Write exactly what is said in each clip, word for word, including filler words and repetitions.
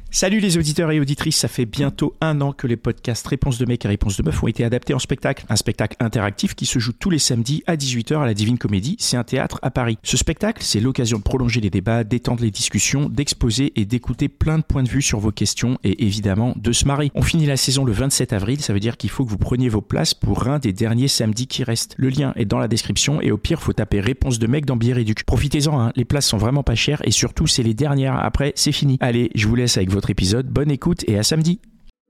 Salut les auditeurs et auditrices, ça fait bientôt un an que les podcasts Réponse de mec et Réponse de meuf ont été adaptés en spectacle. Un spectacle interactif qui se joue tous les samedis à dix-huit heures à la Divine Comédie, c'est un théâtre à Paris. Ce spectacle, c'est l'occasion de prolonger les débats, d'étendre les discussions, d'exposer et d'écouter plein de points de vue sur vos questions et évidemment de se marrer. On finit la saison le vingt-sept avril, ça veut dire qu'il faut que vous preniez vos places pour un des derniers samedis qui restent. Le lien est dans la description et au pire, faut taper Réponse de mec dans Bière et Duc. Profitez-en, hein, les places sont vraiment pas chères et surtout, c'est les dernières. Après, c'est fini. Allez, je vous laisse avec votre épisode. Bonne écoute et à samedi.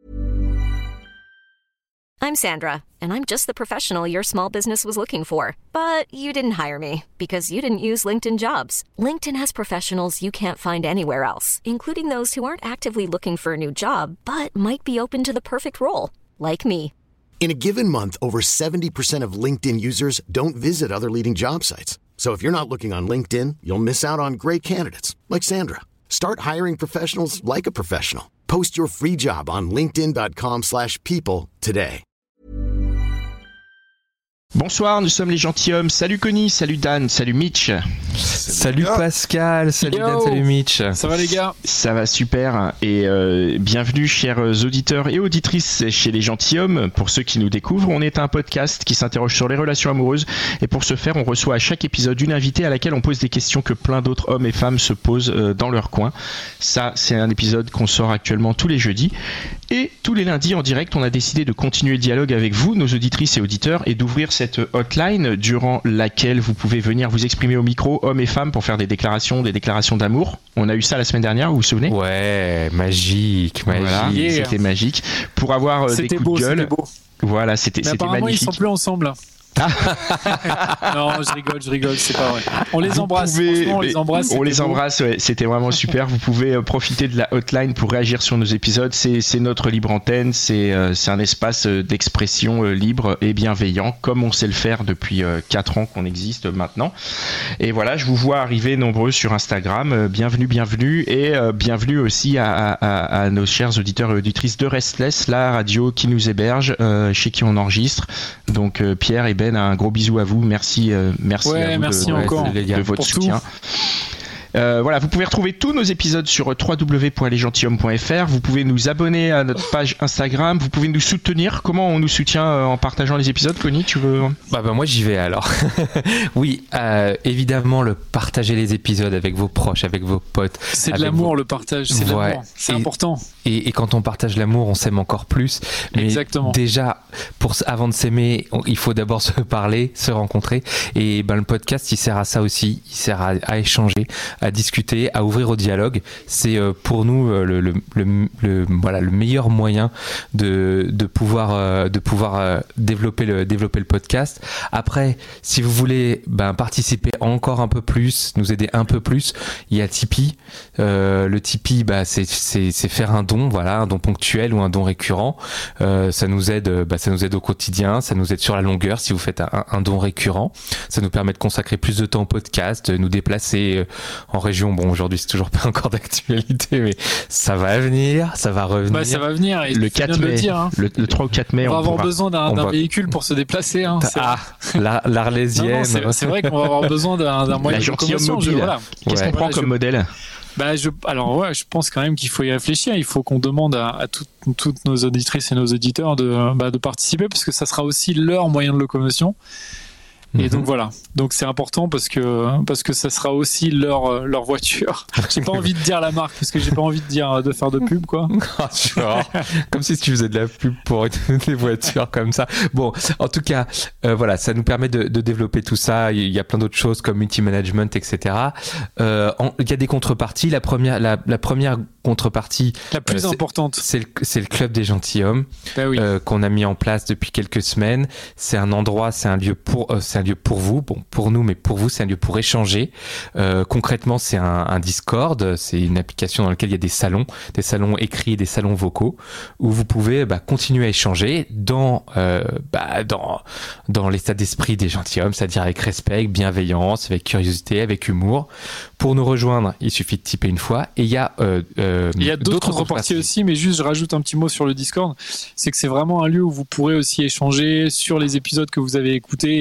I'm Sandra, and I'm just the professional your small business was looking for. But you didn't hire me because you didn't use LinkedIn Jobs. LinkedIn has professionals you can't find anywhere else, including those who aren't actively looking for a new job, but might be open to the perfect role, like me. In a given month, over seventy percent of LinkedIn users don't visit other leading job sites. So if you're not looking on LinkedIn, you'll miss out on great candidates, like Sandra. Start hiring professionals like a professional. Post your free job on linkedin.com slash people today. Bonsoir, nous sommes les gentilshommes. Salut Connie, salut Dan, salut Mitch. Salut Pascal, salut Yo. Dan, salut Mitch. Ça va les gars? Ça va super et euh, bienvenue chers auditeurs et auditrices chez les gentilshommes. Pour ceux qui nous découvrent, on est un podcast qui s'interroge sur les relations amoureuses et pour ce faire, on reçoit à chaque épisode une invitée à laquelle on pose des questions que plein d'autres hommes et femmes se posent euh, dans leur coin. Ça, c'est un épisode qu'on sort actuellement tous les jeudis et tous les lundis en direct, on a décidé de continuer le dialogue avec vous, nos auditrices et auditeurs, et d'ouvrir cette hotline durant laquelle vous pouvez venir vous exprimer au micro, hommes et femmes, pour faire des déclarations, des déclarations d'amour. On a eu ça la semaine dernière, vous vous souvenez ? Ouais, magique, magique. Voilà, Yeah. c'était magique. Pour avoir euh, des C'était coups beau, de gueule. c'était beau. Voilà, c'était, Mais c'était apparemment, magnifique. ils sont plus ensemble. Non, je rigole, je rigole, c'est pas vrai. On les Vous embrasse, pouvez- franchement, on les embrasse. On les c'était beau. embrasse, ouais, c'était vraiment super. Vous pouvez euh, profiter de la hotline pour réagir sur nos épisodes. C'est, c'est notre libre antenne, c'est, euh, c'est un espace euh, d'expression euh, libre et bienveillant, comme on sait le faire depuis euh, quatre ans qu'on existe maintenant. Et voilà, je vous vois arriver nombreux sur Instagram. Euh, bienvenue, bienvenue. Et euh, bienvenue aussi à, à, à, à nos chers auditeurs et auditrices de Restless, la radio qui nous héberge, euh, chez qui on enregistre. Donc euh, Pierre et Ben, un gros bisou à vous. Merci, euh, merci Ouais, à vous merci de, encore de, de votre pour tout. soutien. Euh, voilà, vous pouvez retrouver tous nos épisodes sur w w w point les gentilshommes point f r. Vous pouvez nous abonner à notre page Instagram. Vous pouvez nous soutenir. Comment on nous soutient euh, en partageant les épisodes, Connie, tu veux? Bah, bah moi j'y vais alors. Oui, euh, évidemment le partager les épisodes avec vos proches, avec vos potes. C'est de avec l'amour, vos- le partage, c'est de Ouais. l'amour. C'est Et- important. Et, et quand on partage l'amour, on s'aime encore plus. Mais Exactement. déjà, pour, s- avant de s'aimer, on- il faut d'abord se parler, se rencontrer. Et ben, le podcast, il sert à ça aussi. Il sert à, à échanger, à discuter, à ouvrir au dialogue. C'est euh, pour nous euh, le, le, le, le- voilà, le meilleur moyen de, de pouvoir, euh, de pouvoir euh, développer, le, développer le podcast. Après, si vous voulez ben, participer encore un peu plus, nous aider un peu plus, il y a Tipeee. Euh, le Tipeee, bah, c'est, c'est, c'est faire un don, voilà, un don ponctuel ou un don récurrent. Euh, ça nous aide, bah, ça nous aide au quotidien, ça nous aide sur la longueur si vous faites un, un don récurrent. Ça nous permet de consacrer plus de temps au podcast, de nous déplacer euh, en région. Bon, aujourd'hui c'est toujours pas encore d'actualité, mais ça va venir, ça va revenir. Bah, ça va venir. Et Le tu fais bien quatre de le mai, dire, hein. le, le trois ou quatre mai, On va on avoir pourra- besoin d'un, on d'un va- véhicule pour se déplacer. Hein. C'est- Ah, la, Non, l'Arlésienne. non, c'est, c'est vrai qu'on va avoir besoin d'un, d'un moyen La de gentilhomme locomotion. Je- mobile. voilà. Qu'est-ce Ouais. qu'on prend Voilà, comme je- modèle? Bah, je, alors ouais, je pense quand même qu'il faut y réfléchir. Il faut qu'on demande à, à tout- toutes nos auditrices et nos auditeurs de, bah, de participer parce que ça sera aussi leur moyen de locomotion. Et Mhm. donc voilà, donc c'est important parce que parce que ça sera aussi leur leur voiture. J'ai pas envie de dire la marque parce que j'ai pas envie de dire de faire de pub quoi. Ah, genre, comme si tu faisais de la pub pour des voitures comme ça. Bon, en tout cas, euh, voilà, ça nous permet de, de développer tout ça. Il y a plein d'autres choses comme multi-management, et cetera. Euh, en- il y a des contreparties. La première, la, la première contrepartie, La plus Euh, c'est- importante. c'est le, c'est le club des gentilshommes Bah oui. euh, qu'on a mis en place depuis quelques semaines. C'est un endroit, c'est un lieu pour, euh, c'est un lieu pour vous, bon pour nous, mais pour vous, c'est un lieu pour échanger. Euh, concrètement, c'est un, un Discord, c'est une application dans laquelle il y a des salons, des salons écrits, des salons vocaux, où vous pouvez bah, continuer à échanger dans euh, bah, dans dans l'état d'esprit des gentilshommes, c'est-à-dire avec respect, bienveillance, avec curiosité, avec humour. Pour nous rejoindre, il suffit de typer une fois. Et il y a euh, euh, Il y a d'autres contreparties aussi, mais juste je rajoute un petit mot sur le Discord. C'est que c'est vraiment un lieu où vous pourrez aussi échanger sur les épisodes que vous avez écoutés. Il y a plein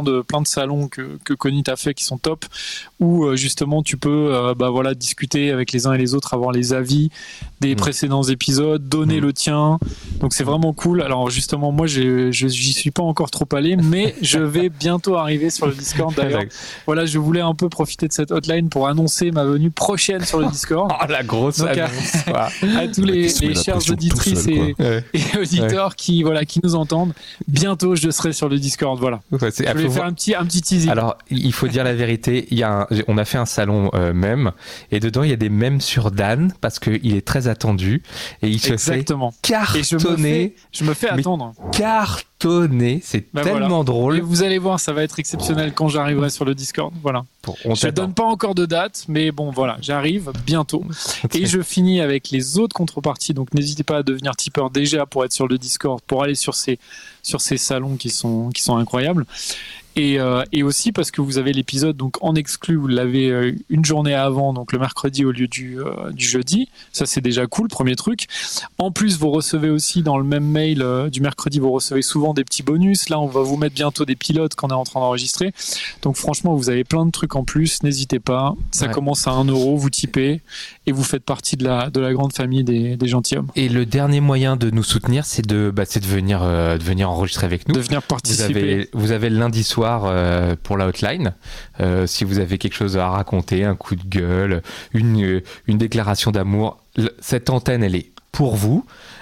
de plein de salons que que Connie t'a fait qui sont top, où euh, justement tu peux euh, bah voilà discuter avec les uns et les autres, avoir les avis des mmh. précédents épisodes, donner mmh. le tien. Donc c'est vraiment cool. Alors justement moi j'ai, je j'y suis pas encore trop allé, mais je vais bientôt arriver sur le Discord. D'ailleurs, voilà, je voulais un peu profiter de cette hotline pour annoncer ma venue prochaine sur le Discord. Oh la grosse Donc, annonce. À, à tous les, les chers auditrices seul, et, ouais. et auditeurs ouais. qui voilà qui nous entendent, bientôt je serai sur le Discord. Voilà. Ouais, c'est, je voulais faire voir. un petit un petit teasing. Alors il faut dire la vérité. Il y a un, on a fait un salon euh, mème et dedans il y a des mèmes sur Dan parce que il est très attendu et il se Exactement. fait cartonner. Et je me fais, je me fais attendre. Cartonner, c'est ben tellement voilà. drôle. Et vous allez voir, ça va être exceptionnel quand j'arriverai sur le Discord. Voilà. Bon, on je ne donne pas encore de date, mais bon, voilà, j'arrive bientôt. Okay. Et je finis avec les autres contreparties. Donc, n'hésitez pas à devenir tipeur déjà pour être sur le Discord, pour aller sur ces, sur ces salons qui sont, qui sont incroyables. Et, euh, et aussi parce que vous avez l'épisode donc en exclu, vous l'avez euh, une journée avant, donc le mercredi au lieu du, euh, du jeudi. Ça, c'est déjà cool, premier truc. En plus, vous recevez aussi dans le même mail euh, du mercredi, vous recevez souvent des petits bonus. Là, on va vous mettre bientôt des pilotes qu'on est en train d'enregistrer. Donc franchement, vous avez plein de trucs en plus. N'hésitez pas. Ça ouais. commence à un euro, vous typez et vous faites partie de la, de la grande famille des, des gentilshommes. Et le dernier moyen de nous soutenir, c'est de, bah, c'est de, venir, euh, de venir enregistrer avec nous. De venir participer. Vous avez, vous avez le lundi soir pour la hotline, euh, si vous avez quelque chose à raconter, un coup de gueule, une, une déclaration d'amour, cette antenne elle est pour vous.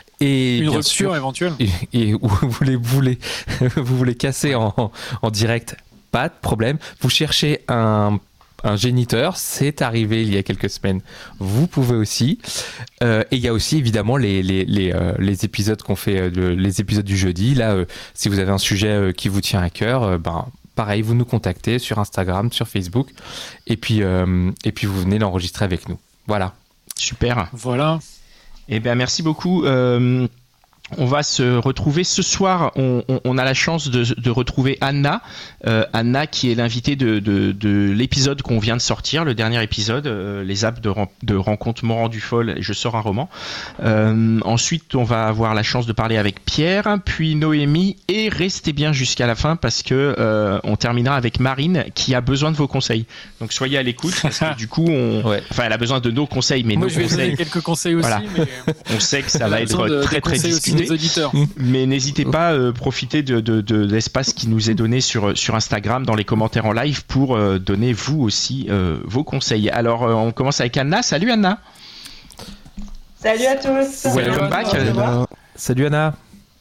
Et une bien rupture sûr, éventuelle. Et, et vous voulez, vous voulez, vous voulez casser en, en direct, pas de problème. Vous cherchez un Un géniteur, c'est arrivé il y a quelques semaines. Vous pouvez aussi. Euh, et il y a aussi évidemment les, les, les, euh, les épisodes qu'on fait, euh, le, les épisodes du jeudi. Là, euh, si vous avez un sujet euh, qui vous tient à cœur, euh, ben, pareil, vous nous contactez sur Instagram, sur Facebook. Et puis, euh, et puis vous venez l'enregistrer avec nous. Voilà. Super. Voilà. Eh bien, merci beaucoup. Euh... On va se retrouver ce soir. On, on, on a la chance de, de retrouver Anna, euh, Anna qui est l'invitée de, de, de l'épisode qu'on vient de sortir, le dernier épisode, euh, les apps de, de rencontre m'ont rendu folle. Je sors un roman. Euh, ensuite, on va avoir la chance de parler avec Pierre, puis Noémie, et restez bien jusqu'à la fin parce que euh, on terminera avec Marine qui a besoin de vos conseils. Donc soyez à l'écoute parce que du coup, on, ouais. enfin, elle a besoin de nos conseils, mais moi nos je vais conseils. donner quelques conseils aussi. Voilà. Mais... on sait que ça va être de, très très discuté. Auditeurs. Mais n'hésitez pas à euh, profiter de, de, de l'espace qui nous est donné sur, sur Instagram dans les commentaires en live pour euh, donner vous aussi euh, vos conseils. Alors euh, on commence avec Anna. Salut Anna. Salut à tous. Welcome back. Salut, salut Anna.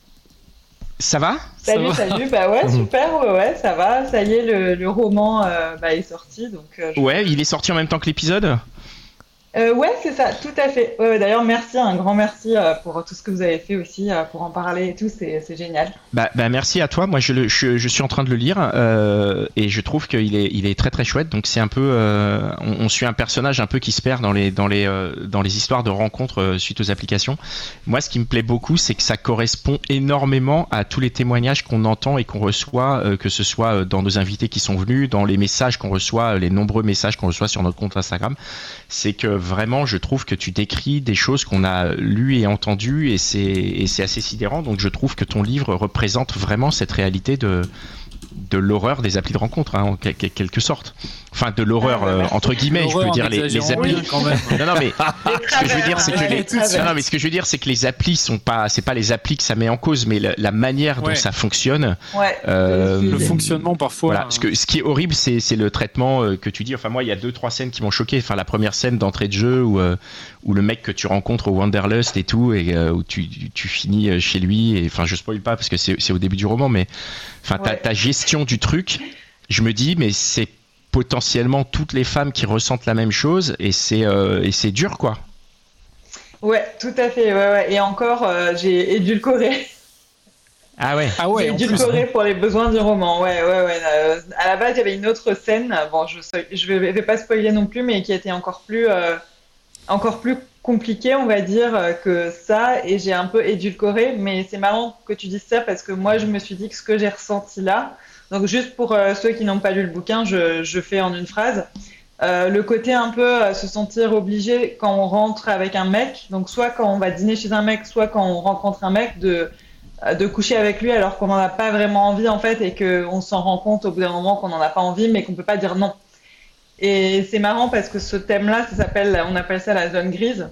Ça va? Salut, ça salut. Va bah ouais, super. Ouais, ouais, ça va. Ça y est, le, le roman euh, bah, est sorti. Donc, euh, je... Ouais, il est sorti en même temps que l'épisode? Euh, ouais, c'est ça, tout à fait. Ouais, d'ailleurs, merci, un grand merci euh, pour tout ce que vous avez fait aussi, euh, pour en parler et tout, c'est, c'est génial. Bah, bah, merci à toi. Moi, je, le, je, je suis en train de le lire euh, et je trouve qu'il est, il est très très chouette. Donc, c'est un peu, euh, on, on suit un personnage un peu qui se perd dans les, dans les, euh, dans les histoires de rencontres euh, suite aux applications. Moi, ce qui me plaît beaucoup, c'est que ça correspond énormément à tous les témoignages qu'on entend et qu'on reçoit, euh, que ce soit dans nos invités qui sont venus, dans les messages qu'on reçoit, les nombreux messages qu'on reçoit sur notre compte Instagram. C'est que vraiment, je trouve que tu décris des choses qu'on a lues et entendues et c'est, et c'est assez sidérant. Donc, je trouve que ton livre représente vraiment cette réalité de, de l'horreur des applis de rencontre, hein, en quelque, quelque sorte. Enfin, de l'horreur, ah, euh, entre guillemets, je veux dire, les, les applis. Oui, quand même. Non, non, mais ce que je veux dire, c'est que les, non, non, mais ce que je veux dire, c'est que les applis sont pas, c'est pas les applis que ça met en cause, mais la, la manière dont ouais. ça fonctionne. Ouais. Euh, le fonctionnement parfois. Voilà. Ce, que, ce qui est horrible, c'est, c'est le traitement que tu dis. Enfin, moi, il y a deux, trois scènes qui m'ont choqué. Enfin, la première scène d'entrée de jeu où, euh, où le mec que tu rencontres au Wanderlust et tout, et euh, où tu, tu finis chez lui. Et enfin, je spoil pas parce que c'est, c'est au début du roman, mais enfin, ta, ouais. ta gestion du truc, je me dis, mais c'est potentiellement toutes les femmes qui ressentent la même chose et c'est euh, et c'est dur quoi. Ouais, tout à fait. Ouais, ouais. Et encore, euh, j'ai édulcoré. Ah ouais. Ah ouais. J'ai édulcoré pour les besoins du roman. Ouais, ouais, ouais. Euh, à la base, il y avait une autre scène. Bon, je je vais, vais pas spoiler non plus, mais qui était encore plus euh, encore plus compliquée, on va dire, que ça. Et j'ai un peu édulcoré. Mais c'est marrant que tu dises ça parce que moi, je me suis dit que ce que j'ai ressenti là. Donc juste pour euh, ceux qui n'ont pas lu le bouquin, je, je fais en une phrase. Euh, le côté un peu euh, se sentir obligé quand on rentre avec un mec, donc soit quand on va dîner chez un mec, soit quand on rencontre un mec, de de coucher avec lui alors qu'on n'en a pas vraiment envie en fait et qu'on s'en rend compte au bout d'un moment qu'on n'en a pas envie mais qu'on peut pas dire non. Et c'est marrant parce que ce thème-là, ça s'appelle, on appelle ça la zone grise.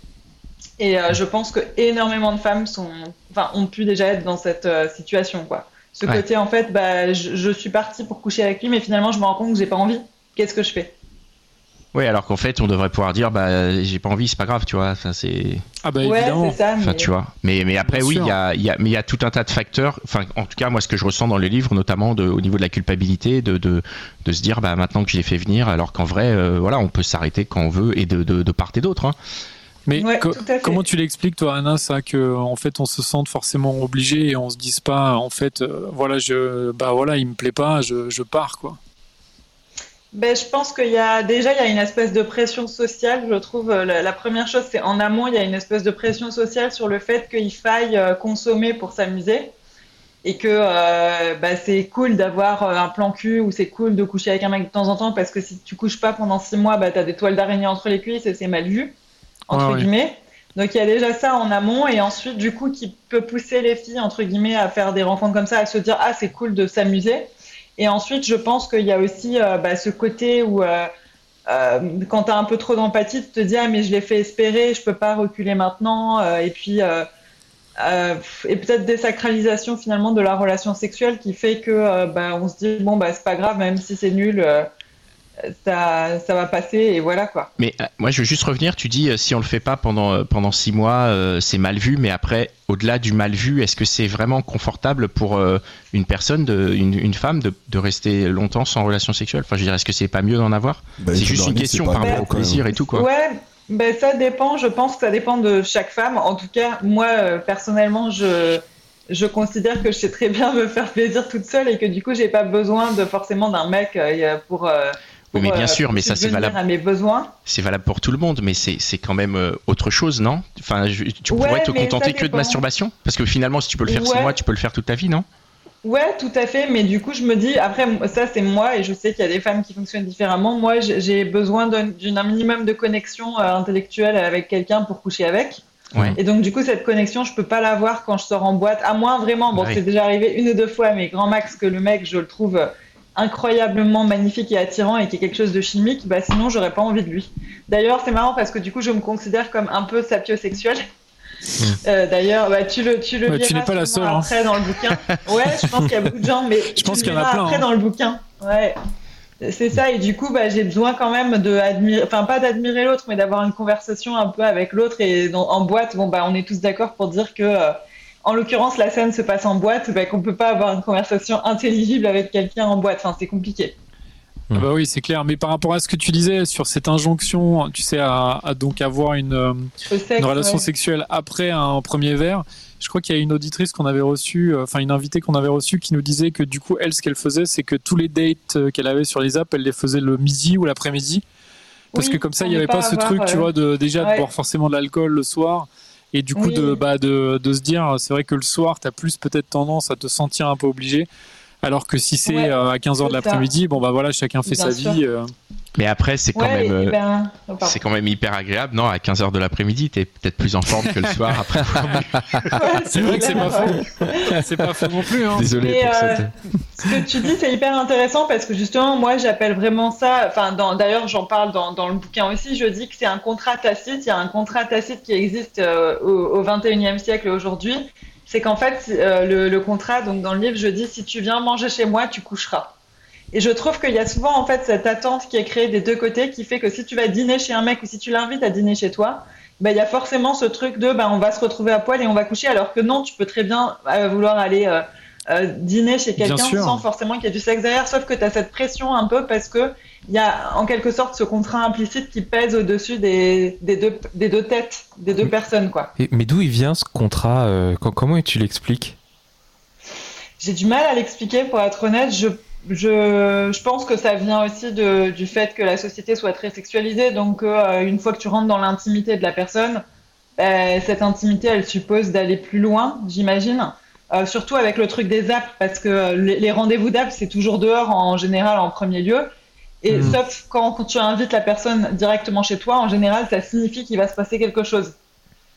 Et euh, je pense que énormément de femmes sont, enfin, ont pu déjà être dans cette euh, situation, quoi. Ce ouais. côté, en fait, bah, je, je suis partie pour coucher avec lui, mais finalement, je me rends compte que j'ai pas envie. Qu'est-ce que je fais ? Oui, alors qu'en fait, on devrait pouvoir dire, bah, j'ai pas envie, c'est pas grave, tu vois. Enfin, c'est. Ah bah ouais, évidemment. C'est ça, mais... Enfin, tu vois. Mais mais après, Bien oui, il y a il y a mais il y a tout un tas de facteurs. Enfin, en tout cas, moi, ce que je ressens dans le livre, notamment de, au niveau de la culpabilité, de de de se dire, bah, maintenant que je l'ai fait venir, alors qu'en vrai, euh, voilà, on peut s'arrêter quand on veut et de de, de part et d'autre. Hein. Mais ouais, co- comment tu l'expliques, toi, Anna, ça, que en fait, on se sente forcément obligé et on se dise pas, en fait, euh, voilà, je, bah voilà, il me plaît pas, je, je pars, quoi. Ben, je pense qu'il y a déjà il y a une espèce de pression sociale, je trouve. La, la première chose, c'est en amont, il y a une espèce de pression sociale sur le fait qu'il faille euh, consommer pour s'amuser et que euh, bah, c'est cool d'avoir euh, un plan cul ou c'est cool de coucher avec un mec de temps en temps parce que si tu couches pas pendant six mois, bah, t'as des toiles d'araignée entre les cuisses et c'est mal vu, entre ah, guillemets. Oui. Donc il y a déjà ça en amont et ensuite du coup qui peut pousser les filles entre guillemets à faire des rencontres comme ça, à se dire ah c'est cool de s'amuser. Et ensuite, je pense qu'il y a aussi euh, bah, ce côté où, euh, euh, quand tu as un peu trop d'empathie, tu te dis « Ah, mais je l'ai fait espérer, je peux pas reculer maintenant. Euh, » Et puis, euh, euh, et peut-être désacralisation finalement de la relation sexuelle qui fait que euh, bah, on se dit « Bon, bah, c'est pas grave, même si c'est nul, euh, ça, ça va passer. » Et voilà, quoi. Mais euh, moi, je veux juste revenir. Tu dis, euh, si on le fait pas pendant, euh, pendant six mois, euh, c'est mal vu. Mais après, au-delà du mal vu, est-ce que c'est vraiment confortable pour euh, une personne, de, une, une femme, de, de rester longtemps sans relation sexuelle ? Enfin, je veux dire, est-ce que c'est pas mieux d'en avoir ? bah, C'est juste une question par rapport au plaisir et tout, quoi. Ouais, ben ça dépend. Je pense que ça dépend de chaque femme. En tout cas, moi, euh, personnellement, je, je considère que je sais très bien me faire plaisir toute seule et que du coup, j'ai pas besoin de forcément d'un mec euh, pour. Euh, Oui, mais bien sûr, mais ça c'est valable. À mes besoins. C'est valable pour tout le monde, mais c'est c'est quand même euh, autre chose, non ? Enfin, je, tu pourrais ouais, te contenter que de masturbation ? Parce que finalement, si tu peux le faire ouais. six mois, tu peux le faire toute ta vie, non ? Ouais, tout à fait. Mais du coup, je me dis, après, ça c'est moi, et je sais qu'il y a des femmes qui fonctionnent différemment. Moi, j'ai besoin d'un d'un minimum de connexion euh, intellectuelle avec quelqu'un pour coucher avec. Ouais. Et donc, du coup, cette connexion, je peux pas l'avoir quand je sors en boîte. À moins vraiment, bon, ouais. c'est déjà arrivé une ou deux fois, mais grand max que le mec, je le trouve incroyablement magnifique et attirant et qui est quelque chose de chimique, bah sinon j'aurais pas envie de lui. D'ailleurs c'est marrant parce que du coup je me considère comme un peu sapiosexuelle. Mmh. Euh, D'ailleurs bah, tu le tu le ouais, tu n'es pas la seule après hein. dans le bouquin. Ouais je pense qu'il y a beaucoup de gens mais je pense qu'il y en a plein après hein. dans le bouquin. Ouais c'est ça et du coup bah j'ai besoin quand même de admirer, enfin pas d'admirer l'autre mais d'avoir une conversation un peu avec l'autre et dans, en boîte bon bah on est tous d'accord pour dire que euh, en l'occurrence, la scène se passe en boîte, bah, qu'on ne peut pas avoir une conversation intelligible avec quelqu'un en boîte. Enfin, c'est compliqué. Ah bah oui, c'est clair. Mais par rapport à ce que tu disais sur cette injonction, tu sais, à, à donc avoir une, sexe, une relation ouais. sexuelle après un premier verre, je crois qu'il y a une auditrice qu'on avait reçue, enfin une invitée qu'on avait reçue qui nous disait que du coup, elle, ce qu'elle faisait, c'est que tous les dates qu'elle avait sur les apps, elle les faisait le midi ou l'après-midi. Parce oui, que comme ça, il n'y avait pas, pas ce avoir, truc, euh... tu vois, de, déjà ouais. de boire forcément de l'alcool le soir. Et du coup, oui. de, bah, de, de se dire, c'est vrai que le soir, tu as plus peut-être tendance à te sentir un peu obligé. Alors que si c'est ouais, euh, à quinze heures de l'après-midi, bon bah voilà, chacun fait Bien sa sûr. vie. Euh... Mais après, c'est quand, ouais, même, ben... oh, c'est quand même hyper agréable, non ? À quinze heures de l'après-midi, t'es peut-être plus en forme que le soir après. ouais, c'est vrai que c'est pas faux. C'est pas faux non plus. Hein. Désolé Et pour euh, cette... Ce que tu dis, c'est hyper intéressant parce que justement, moi, j'appelle vraiment ça. Enfin, dans, d'ailleurs, j'en parle dans, dans le bouquin aussi. Je dis que c'est un contrat tacite. Il y a un contrat tacite qui existe euh, au, au vingt et unième siècle aujourd'hui. C'est qu'en fait, euh, le, le contrat, donc dans le livre, je dis si tu viens manger chez moi, tu coucheras. Et je trouve qu'il y a souvent en fait cette attente qui est créée des deux côtés, qui fait que si tu vas dîner chez un mec ou si tu l'invites à dîner chez toi, ben il y a forcément ce truc de ben on va se retrouver à poil et on va coucher, alors que non, tu peux très bien euh, vouloir aller euh, euh, dîner chez quelqu'un sans forcément qu'il y ait du sexe derrière, sauf que tu as cette pression un peu parce que il y a en quelque sorte ce contrat implicite qui pèse au-dessus des, des, deux, des deux têtes, des deux mais, personnes, quoi. Et, mais d'où il vient ce contrat euh, Comment tu l'expliques ? J'ai du mal à l'expliquer, pour être honnête. Je, je, je pense que ça vient aussi de, du fait que la société soit très sexualisée. Donc, euh, une fois que tu rentres dans l'intimité de la personne, euh, cette intimité, elle suppose d'aller plus loin, j'imagine. Euh, surtout avec le truc des apps, parce que les, les rendez-vous d'apps, c'est toujours dehors en général en premier lieu. Et mmh. sauf quand, quand tu invites la personne directement chez toi, en général, ça signifie qu'il va se passer quelque chose.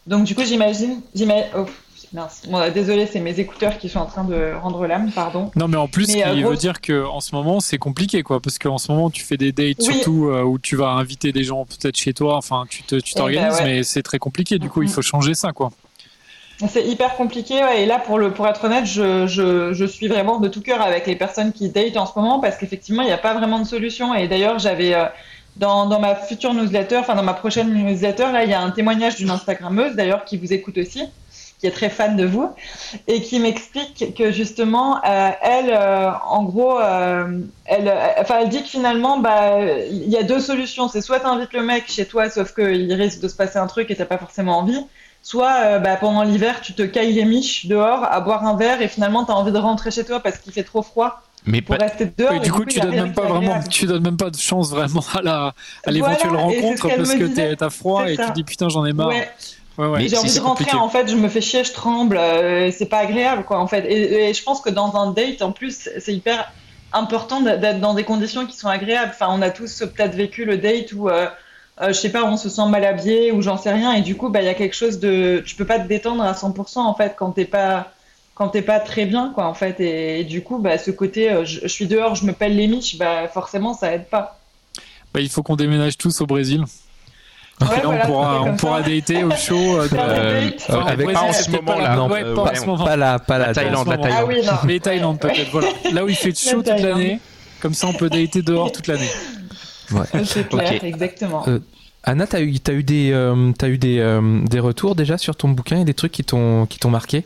Donc du coup, j'imagine, j'imagine, oh, mince, bon, désolé, c'est mes écouteurs qui sont en train de rendre l'âme, pardon. Non, mais en plus, mais, il euh, veut gros... dire que en ce moment, c'est compliqué, quoi, parce qu'en ce moment, tu fais des dates, oui. surtout euh, où tu vas inviter des gens peut-être chez toi. Enfin, tu te, tu t'organises, bah ouais. mais c'est très compliqué. Du coup, mm-hmm. il faut changer ça, quoi. C'est hyper compliqué, ouais. Et là, pour le, pour être honnête, je, je, je suis vraiment de tout cœur avec les personnes qui datent en ce moment, parce qu'effectivement, il n'y a pas vraiment de solution. Et d'ailleurs, j'avais euh, dans, dans ma future newsletter, enfin dans ma prochaine newsletter, là, il y a un témoignage d'une Instagrammeuse, d'ailleurs, qui vous écoute aussi, qui est très fan de vous, et qui m'explique que justement, euh, elle, euh, en gros, euh, elle, enfin, elle dit que finalement, bah, il y a deux solutions. C'est soit t'invites le mec chez toi, sauf qu'il risque de se passer un truc et t'as pas forcément envie. Soit euh, bah, pendant l'hiver, tu te cailles les miches dehors à boire un verre et finalement, t'as envie de rentrer chez toi parce qu'il fait trop froid. Mais pour pas... rester dehors. Et du coup, tu donnes même pas vraiment, tu donnes même pas de chance vraiment à la, à l'éventuelle voilà, rencontre parce que disait. t'as froid et ça. Tu dis putain, j'en ai marre. Ouais. Ouais, ouais. J'ai envie de rentrer, compliqué. En fait, je me fais chier, je tremble, euh, c'est pas agréable, quoi, en fait. Et, et je pense que dans un date, en plus, c'est hyper important d'être dans des conditions qui sont agréables. Enfin, on a tous peut-être vécu le date où, euh, euh, je sais pas, on se sent mal habillé ou j'en sais rien, et du coup, bah, il y a quelque chose de, tu peux pas te détendre à cent pour cent, en fait, quand t'es pas, quand t'es pas très bien, quoi, en fait. Et, et du coup, bah, ce côté, euh, je, je suis dehors, je me pèle les miches, bah, forcément, ça aide pas. Bah, il faut qu'on déménage tous au Brésil. Ouais, là, voilà, on pourra, on pourra dater au show euh, de, euh, enfin, avec Brésil, pas en ce moment là, non, ouais, pas, ouais, en ce moment. pas la, pas la, la Thaïlande, la Thaïlande. Ah oui, non. Mais Thaïlande peut-être, voilà. Là où il fait chaud toute l'année, comme ça on peut dater dehors toute l'année. Ouais. C'est clair, okay. Exactement. Euh, Anna, t'as eu, t'as eu des, euh, t'as eu des, euh, des retours déjà sur ton bouquin et des trucs qui t'ont, qui t'ont marqué?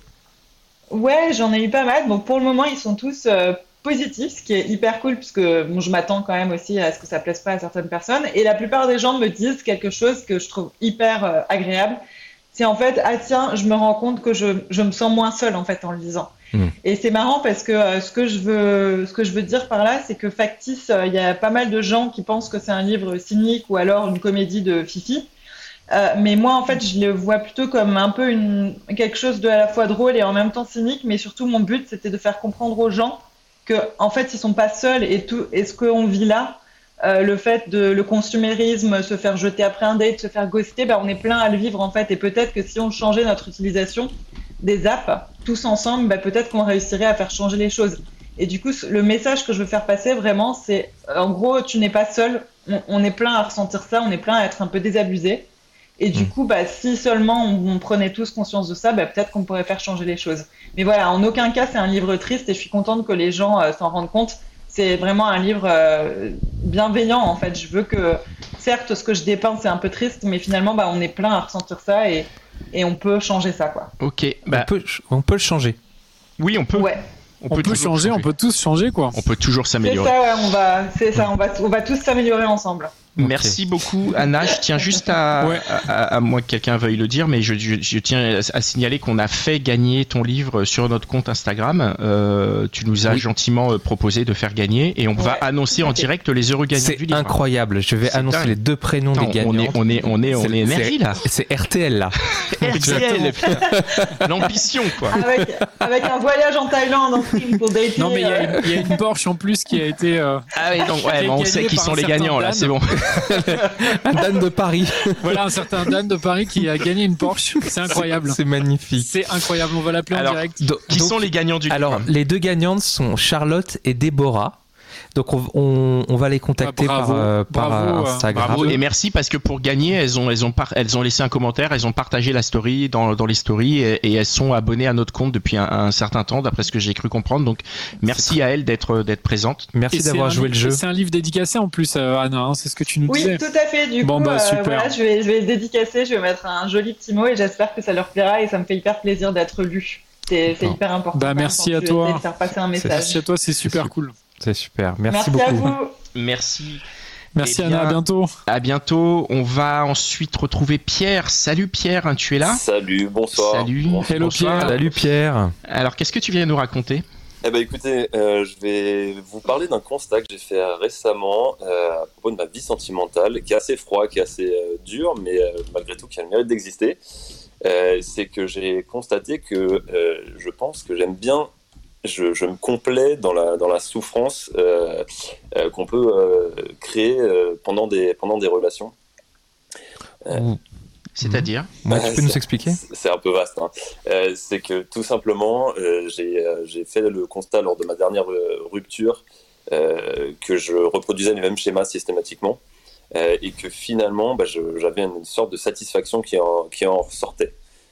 Ouais, j'en ai eu pas mal. Bon, pour le moment, ils sont tous euh, positifs, ce qui est hyper cool, puisque bon, je m'attends quand même aussi à ce que ça plaise pas à certaines personnes. Et la plupart des gens me disent quelque chose que je trouve hyper euh, agréable. C'est en fait, ah tiens, je me rends compte que je, je me sens moins seule en fait en le lisant. Mmh. Et c'est marrant parce que euh, ce que je veux, ce que je veux dire par là, c'est que factice, il euh, y a pas mal de gens qui pensent que c'est un livre cynique ou alors une comédie de Fifi. Euh, mais moi, en fait, je le vois plutôt comme un peu une, quelque chose de à la fois drôle et en même temps cynique. Mais surtout, mon but, c'était de faire comprendre aux gens que, en fait, ils sont pas seuls et tout, et ce qu'on vit là, euh, le fait de le consumérisme, se faire jeter après un date, se faire ghoster, bah, on est plein à le vivre en fait. Et peut-être que si on changeait notre utilisation des apps tous ensemble, bah, peut-être qu'on réussirait à faire changer les choses. Et du coup, le message que je veux faire passer vraiment, c'est en gros, tu n'es pas seul. On, on est plein à ressentir ça, on est plein à être un peu désabusé. Et du mmh. coup, bah, si seulement on, on prenait tous conscience de ça, bah, peut-être qu'on pourrait faire changer les choses. Mais voilà, en aucun cas, c'est un livre triste et je suis contente que les gens euh, s'en rendent compte. C'est vraiment un livre euh, bienveillant, en fait. Je veux que, certes, ce que je dépeins, c'est un peu triste, mais finalement, bah, on est plein à ressentir ça et, et on peut changer ça, quoi. Ok, bah, on, peut, on peut le changer. Oui, on peut. Ouais. On, on peut, peut changer, changer, on peut tous changer, quoi. On peut toujours s'améliorer. C'est ça, ouais, on va, c'est ça, on va, on va tous s'améliorer ensemble. Merci okay. beaucoup Anna, je tiens juste à, ouais. à, à, à moi que quelqu'un veuille le dire, mais je, je, je tiens à signaler qu'on a fait gagner ton livre sur notre compte Instagram. Euh, tu nous as oui. gentiment proposé de faire gagner et on ouais. va annoncer en direct les heureux gagnants c'est du livre. C'est incroyable, je vais c'est annoncer dingue. les deux prénoms Attends, des gagnants. On est, on est, on est, on est énergie là. C'est R T L là. R T L, l'ambition quoi. Avec, avec un voyage en Thaïlande en film pour dater. Non mais il y, euh... y a une Porsche en plus qui a été. Euh... Ah oui donc ouais, bon, on sait qui sont les gagnants là, c'est bon. Un Dan de Paris. Voilà, un certain Dan de Paris qui a gagné une Porsche. C'est incroyable. C'est magnifique. C'est incroyable. On va l'appeler alors, en direct. Do- qui donc, sont les gagnants du Alors, livre les deux gagnantes sont Charlotte et Déborah. Donc on, on, on va les contacter ah, bravo, par, euh, par bravo, Instagram. Bravo et merci parce que pour gagner, elles ont, elles ont, par, elles ont laissé un commentaire, elles ont partagé la story dans, dans les stories et, et elles sont abonnées à notre compte depuis un, un certain temps, d'après ce que j'ai cru comprendre. Donc merci à elles d'être, d'être présentes. Merci et d'avoir joué un, le jeu. C'est un livre dédicacé en plus, euh, Anna, hein, c'est ce que tu nous oui, disais. Oui, tout à fait. Du bon, coup, bah, super. Euh, voilà, je, vais, je vais le dédicacer, je vais mettre un joli petit mot et j'espère que ça leur plaira et ça me fait hyper plaisir d'être lu. C'est, c'est hyper important. Bah, merci à toi. De faire passer un message. Merci à toi, c'est super c'est cool. C'est super. Merci, merci beaucoup. À vous. Merci. Merci eh bien, Anna, à bientôt. À bientôt. On va ensuite retrouver Pierre. Salut Pierre, tu es là ? Salut, bonsoir. Salut. Bonsoir. Hello Pierre. Salut Pierre. Alors, qu'est-ce que tu viens nous raconter ? Eh ben écoutez, euh, je vais vous parler d'un constat que j'ai fait récemment euh, à propos de ma vie sentimentale, qui est assez froid, qui est assez euh, dur, mais euh, malgré tout qui a le mérite d'exister. Euh, c'est que j'ai constaté que euh, je pense que j'aime bien Je, je me complais dans la, dans la souffrance euh, euh, qu'on peut euh, créer euh, pendant, des, pendant des relations. Euh, C'est-à-dire mmh. ouais, Tu peux c'est, nous expliquer ? C'est un peu vaste. Hein. Euh, c'est que tout simplement, euh, j'ai, euh, j'ai fait le constat lors de ma dernière euh, rupture euh, que je reproduisais les mêmes schémas systématiquement euh, et que finalement, bah, je, j'avais une sorte de satisfaction qui en, qui en ressortait.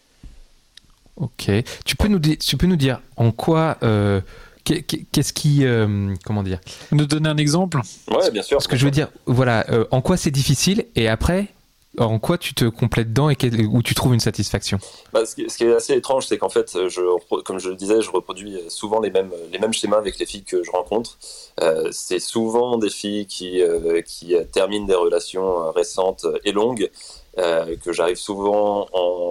Ok. Tu peux nous, di- tu peux nous dire en quoi... Euh, qu'est-ce qui... Euh, comment dire ? Nous donner un exemple ? Ouais, bien sûr. Ce que je veux dire, voilà, euh, en quoi c'est difficile et après, en quoi tu te complètes dedans et quel, où tu trouves une satisfaction ? Bah, ce, qui, ce qui est assez étrange, c'est qu'en fait, je, comme je le disais, je reproduis souvent les mêmes, les mêmes schémas avec les filles que je rencontre. Euh, c'est souvent des filles qui, euh, qui terminent des relations récentes et longues, euh, que j'arrive souvent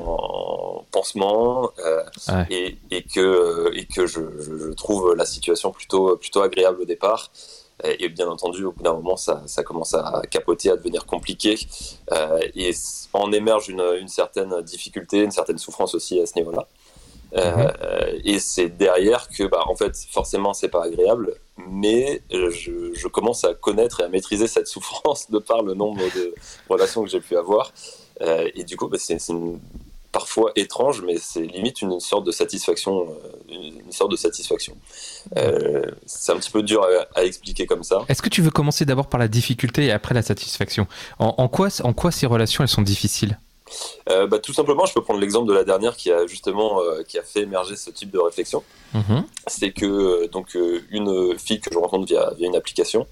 en pansement euh, ouais. et, et que, et que je, je, je trouve la situation plutôt, plutôt agréable au départ. Et bien entendu, au bout d'un moment, ça, ça commence à capoter, à devenir compliqué. Euh, et en émerge une, une certaine difficulté, une certaine souffrance aussi à ce niveau-là. Euh, mmh. Et c'est derrière que, bah, en fait, forcément, c'est pas agréable, mais je, je commence à connaître et à maîtriser cette souffrance de par le nombre de relations que j'ai pu avoir. Euh, et du coup, bah, c'est, c'est une, parfois étrange, mais c'est limite une sorte de satisfaction. Une, une sorte de satisfaction. Euh, c'est un petit peu dur à, à expliquer comme ça. Est-ce que tu veux commencer d'abord par la difficulté et après la satisfaction ? En, en, quoi, en quoi ces relations elles sont difficiles ? Euh, bah, tout simplement, je peux prendre l'exemple de la dernière qui a justement euh, qui a fait émerger ce type de réflexion. Mmh. C'est que euh, donc euh, une fille que je rencontre via, via une application,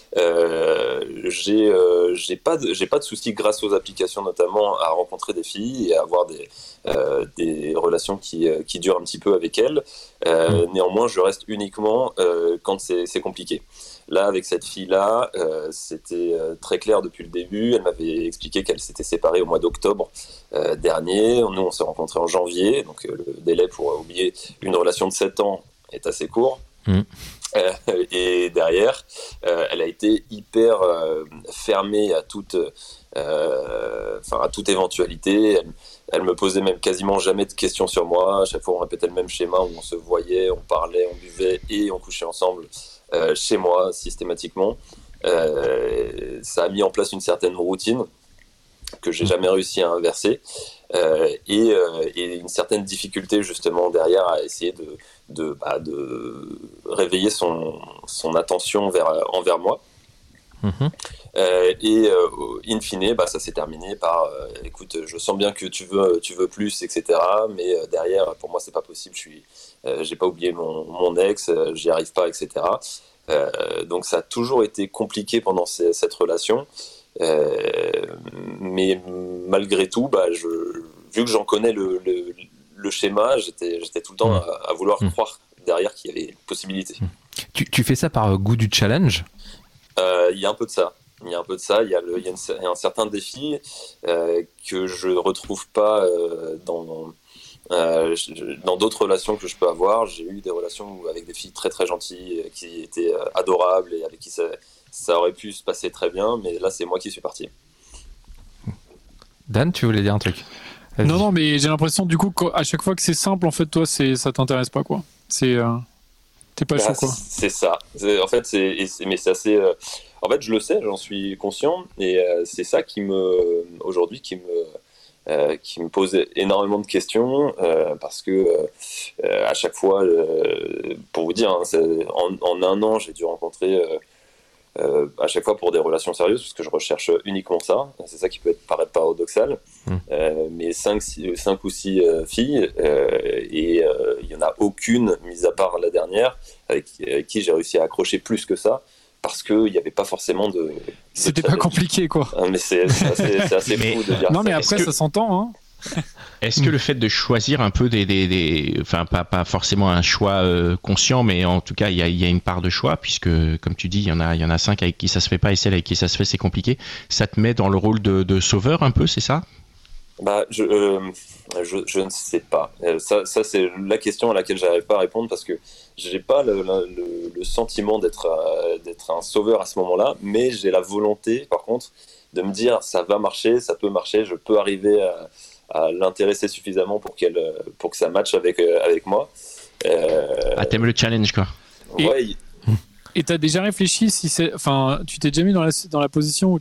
euh, j'ai euh, j'ai pas de, j'ai pas de souci grâce aux applications notamment à rencontrer des filles et à avoir des euh, des relations qui qui durent un petit peu avec elles. Euh, mmh. Néanmoins, je reste uniquement euh, quand c'est c'est compliqué. Là, avec cette fille-là, euh, c'était euh, très clair depuis le début. Elle m'avait expliqué qu'elle s'était séparée au mois d'octobre euh, dernier. Nous, on s'est rencontrés en janvier. Donc, euh, le délai pour oublier une relation de sept ans est assez court. Mmh. Euh, et derrière, euh, elle a été hyper euh, fermée à toute, euh, enfin, à toute éventualité. Elle, elle me posait même quasiment jamais de questions sur moi. À chaque fois, on répétait le même schéma où on se voyait, on parlait, on buvait et on couchait ensemble. Euh, chez moi systématiquement. Euh, ça a mis en place une certaine routine que j'ai jamais réussi à inverser euh, et, euh, et une certaine difficulté justement derrière à essayer de, de, bah, de réveiller son, son attention vers, envers moi. Mmh. Euh, et euh, in fine, bah, ça s'est terminé par euh, écoute, je sens bien que tu veux, tu veux plus, et cetera. Mais euh, derrière, pour moi, c'est pas possible. Je suis, euh, j'ai pas oublié mon, mon ex, euh, j'y arrive pas, et cetera. Euh, donc ça a toujours été compliqué pendant ces, cette relation. Euh, mais malgré tout, bah, je, vu que j'en connais le, le, le schéma, j'étais, j'étais tout le temps à, à vouloir mmh. croire derrière qu'il y avait une possibilité. Tu, tu fais ça par goût du challenge ? Il euh, y a un peu de ça. Il y a un peu de ça. Il y a, le, il y a, une, il y a un certain défi euh, que je ne retrouve pas euh, dans, euh, dans d'autres relations que je peux avoir. J'ai eu des relations avec des filles très très gentilles qui étaient euh, adorables et avec qui ça, ça aurait pu se passer très bien. Mais là, c'est moi qui suis parti. Dan, tu voulais dire un truc ? Vas-y. Non, non, mais j'ai l'impression du coup qu'à chaque fois que c'est simple, en fait, toi, c'est, ça t'intéresse pas, quoi. C'est... Euh... T'es pas chaud, quoi. C'est ça. C'est, en fait, c'est, c'est, mais c'est assez. Euh, en fait, je le sais, j'en suis conscient, et euh, c'est ça qui me, aujourd'hui, qui me, euh, qui me pose énormément de questions, euh, parce que euh, à chaque fois, euh, pour vous dire, hein, c'est, en, en un an, j'ai dû rencontrer. Euh, Euh, à chaque fois pour des relations sérieuses, parce que je recherche uniquement ça. C'est ça qui peut être, paraître paradoxal. Mmh. Euh, mais cinq ou six euh, filles, euh, et il euh, n'y en a aucune, mis à part la dernière, avec, avec qui j'ai réussi à accrocher plus que ça, parce qu'il n'y avait pas forcément de... de C'était challenge. Pas compliqué, quoi. Ah, mais c'est, c'est assez, c'est assez mais, fou de dire non, ça. mais après, que... ça s'entend, hein. Est-ce que le fait de choisir un peu des, des, des enfin pas pas forcément un choix euh, conscient, mais en tout cas il y a il y a une part de choix, puisque comme tu dis il y en a il y en a cinq avec qui ça se fait pas et celles avec qui ça se fait c'est compliqué. Ça te met dans le rôle de, de sauveur un peu, c'est ça? Bah je, euh, je je ne sais pas. Ça ça c'est la question à laquelle j'arrive pas à répondre, parce que j'ai pas le, le, le sentiment d'être euh, d'être un sauveur à ce moment-là, mais j'ai la volonté par contre de me dire ça va marcher, ça peut marcher, je peux arriver à à l'intéresser suffisamment pour qu'elle pour que ça matche avec avec moi. Euh... Ah, t'aimes le challenge, quoi. Ouais. Et, et t'as déjà réfléchi si c'est, enfin, tu t'es déjà mis dans la dans la position où tu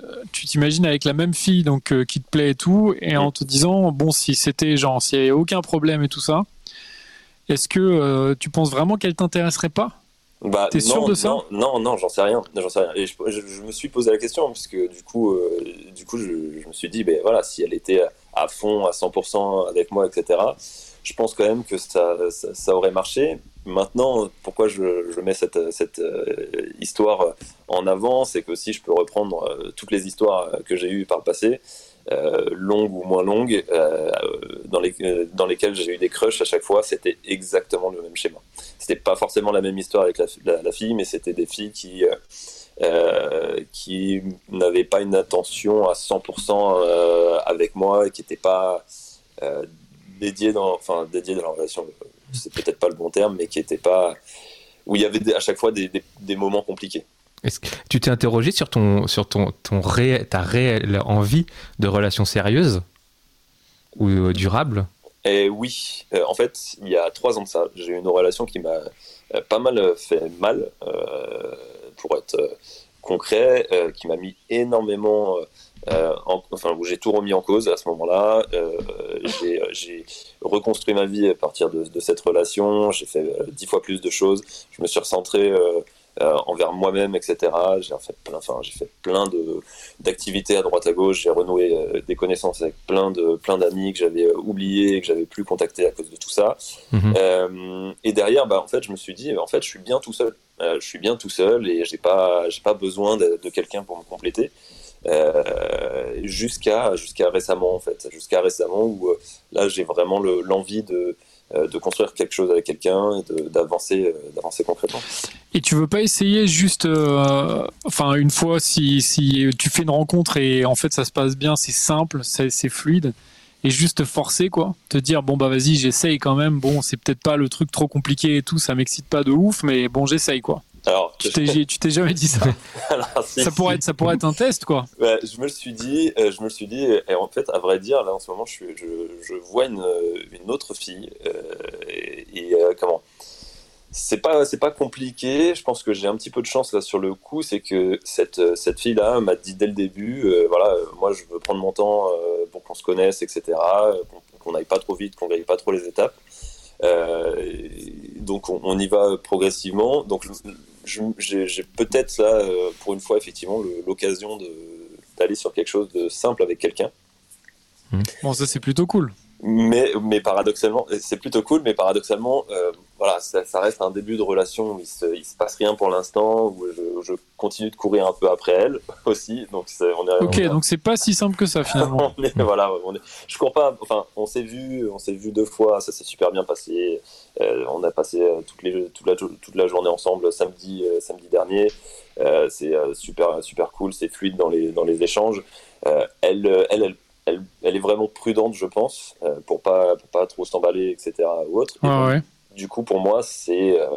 tu t'imagines avec la même fille donc euh, qui te plaît et tout, et en te disant bon, si c'était genre s'il y avait aucun problème et tout ça, est-ce que euh, tu penses vraiment qu'elle t'intéresserait pas? Bah, T'es sûr non, de ça? Non, non, non, j'en sais rien. J'en sais rien. Et je, je, je me suis posé la question parce que du coup, euh, du coup, je, je me suis dit, ben voilà, si elle était à fond, à cent pour cent avec moi, et cetera. Je pense quand même que ça, ça, ça aurait marché. Maintenant, pourquoi je, je mets cette, cette euh, histoire en avant, c'est que si je peux reprendre euh, toutes les histoires que j'ai eues par le passé, euh, longues ou moins longues, euh, dans, les, dans lesquelles j'ai eu des crushs à chaque fois, c'était exactement le même schéma. C'était pas forcément la même histoire avec la, la, la fille, mais c'était des filles qui, euh, qui n'avaient pas une attention à cent pour cent euh, avec moi et qui n'étaient pas euh, dédiées dans, enfin, dédiées dans la relation. C'est peut-être pas le bon terme, mais qui n'étaient pas, où il y avait à chaque fois des, des, des moments compliqués. Est-ce que tu t'es interrogé sur, ton, sur ton, ton ré, ta réelle envie de relation sérieuse ou euh, durable? Et oui, euh, en fait, il y a trois ans de ça, j'ai eu une relation qui m'a euh, pas mal fait mal, euh, pour être euh, concret, euh, qui m'a mis énormément, euh, en, enfin, où j'ai tout remis en cause à ce moment-là. Euh, j'ai, j'ai reconstruit ma vie à partir de, de cette relation, j'ai fait euh, dix fois plus de choses, je me suis recentré euh, Euh, envers moi-même, et cetera. J'ai fait plein, enfin, j'ai fait plein de d'activités à droite à gauche. J'ai renoué euh, des connaissances avec plein de plein d'amis que j'avais euh, oubliés et que j'avais plus contactés à cause de tout ça. Mm-hmm. Euh, et derrière, bah, en fait, je me suis dit, en fait, je suis bien tout seul. Euh, je suis bien tout seul et j'ai pas j'ai pas besoin de, de quelqu'un pour me compléter. Euh, jusqu'à jusqu'à récemment, en fait, jusqu'à récemment où euh, là, j'ai vraiment le, l'envie de de construire quelque chose avec quelqu'un et de, d'avancer, d'avancer concrètement. Et tu veux pas essayer juste, euh, enfin une fois si, si tu fais une rencontre et en fait ça se passe bien, c'est simple, c'est, c'est fluide, et juste te forcer quoi, te dire bon bah vas-y j'essaye quand même, bon c'est peut-être pas le truc trop compliqué et tout, ça m'excite pas de ouf, mais bon j'essaye quoi. Alors, tu t'es, tu t'es jamais dit ça? Alors, si, ça pourrait si. être, ça pourrait être un test, quoi. Ouais, je me le suis dit, euh, je me le suis dit, et en fait, à vrai dire, là en ce moment, je, suis, je, je vois une, une autre fille, euh, et, et euh, comment? C'est pas, c'est pas compliqué. Je pense que j'ai un petit peu de chance là sur le coup, c'est que cette, cette fille-là m'a dit dès le début, euh, voilà, euh, moi je veux prendre mon temps euh, pour qu'on se connaisse, et cetera, pour, pour qu'on n'aille pas trop vite, qu'on grille pas trop les étapes. Euh, donc on, on y va progressivement. Donc je, j'ai, j'ai peut-être là, euh, pour une fois, effectivement, le, l'occasion de, d'aller sur quelque chose de simple avec quelqu'un. Bon, ça c'est plutôt cool. Mais, mais paradoxalement, c'est plutôt cool, mais paradoxalement, euh, voilà, ça, ça reste un début de relation où il se, il se passe rien pour l'instant, où je, je continue de courir un peu après elle aussi. Donc c'est, on est, ok, on est, donc c'est pas si simple que ça finalement. on est, voilà, on est, je cours pas. Enfin, on s'est vu, on s'est vu deux fois, ça s'est super bien passé. Euh, on a passé toutes les, toute la, toute la journée ensemble samedi, euh, samedi dernier. Euh, c'est euh, super, super cool, c'est fluide dans les, dans les échanges. Euh, elle, elle, elle Elle, elle est vraiment prudente, je pense, euh, pour pas pour pas trop s'emballer, et cetera ou autre. Et ah, donc, ouais. Du coup, pour moi, c'est euh,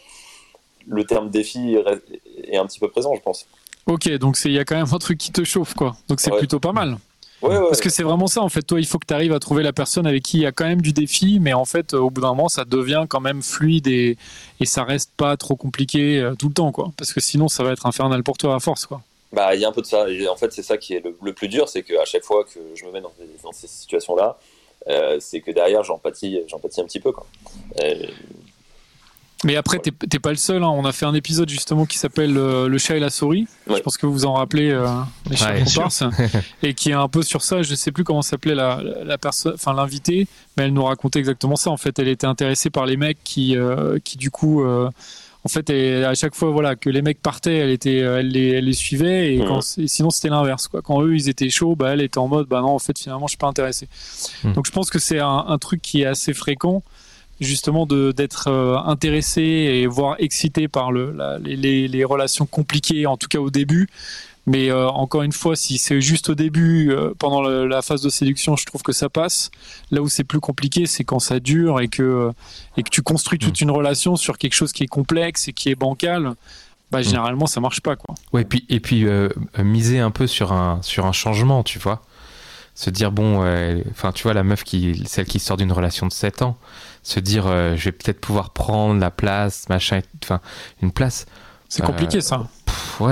le terme défi est, est un petit peu présent, je pense. Ok, donc il y a quand même un truc qui te chauffe, quoi. Donc c'est ouais. plutôt pas mal. Ouais, ouais, Parce que c'est vraiment ça, en fait. Toi, il faut que tu arrives à trouver la personne avec qui il y a quand même du défi, mais en fait, au bout d'un moment, ça devient quand même fluide et, et ça reste pas trop compliqué euh, tout le temps, quoi. Parce que sinon, ça va être infernal pour toi à force, quoi. Bah, il y a un peu de ça. Et en fait, c'est ça qui est le, le plus dur, c'est qu'à chaque fois que je me mets dans, dans ces situations-là, euh, c'est que derrière, j'en pâtis, j'en pâtis un petit peu, quoi. Et... Mais après, t'es, t'es pas le seul. Hein. On a fait un épisode justement qui s'appelle euh, Le chat et la souris. Ouais. Je pense que vous vous en rappelez, euh, les chats ouais, comparses, et qui est un peu sur ça. Je sais plus comment s'appelait la, la, la personne, enfin l'invitée, mais elle nous racontait exactement ça. En fait, elle était intéressée par les mecs qui, euh, qui du coup. Euh, En fait, elle, à chaque fois, voilà, que les mecs partaient, elle était, elle les, elle les suivait, et, mmh. quand, et sinon c'était l'inverse, quoi. Quand eux ils étaient chauds, bah elle était en mode, bah non, en fait, finalement, je suis pas intéressé. Mmh. Donc, je pense que c'est un, un truc qui est assez fréquent, justement, de d'être euh, intéressé et voire excité par le, la, les, les, les relations compliquées, en tout cas au début. Mais euh, encore une fois, si c'est juste au début, euh, pendant le, la phase de séduction, je trouve que ça passe. Là où c'est plus compliqué, c'est quand ça dure et que, euh, et que tu construis toute une relation sur quelque chose qui est complexe et qui est bancal. Bah, généralement, ça marche pas, quoi. Ouais, et puis, et puis euh, miser un peu sur un, sur un changement, tu vois. Se dire, bon, enfin, euh, tu vois, la meuf, qui, celle qui sort d'une relation de sept ans, se dire, euh, je vais peut-être pouvoir prendre la place, machin, enfin, une place. C'est compliqué, euh, ça. Pff, ouais.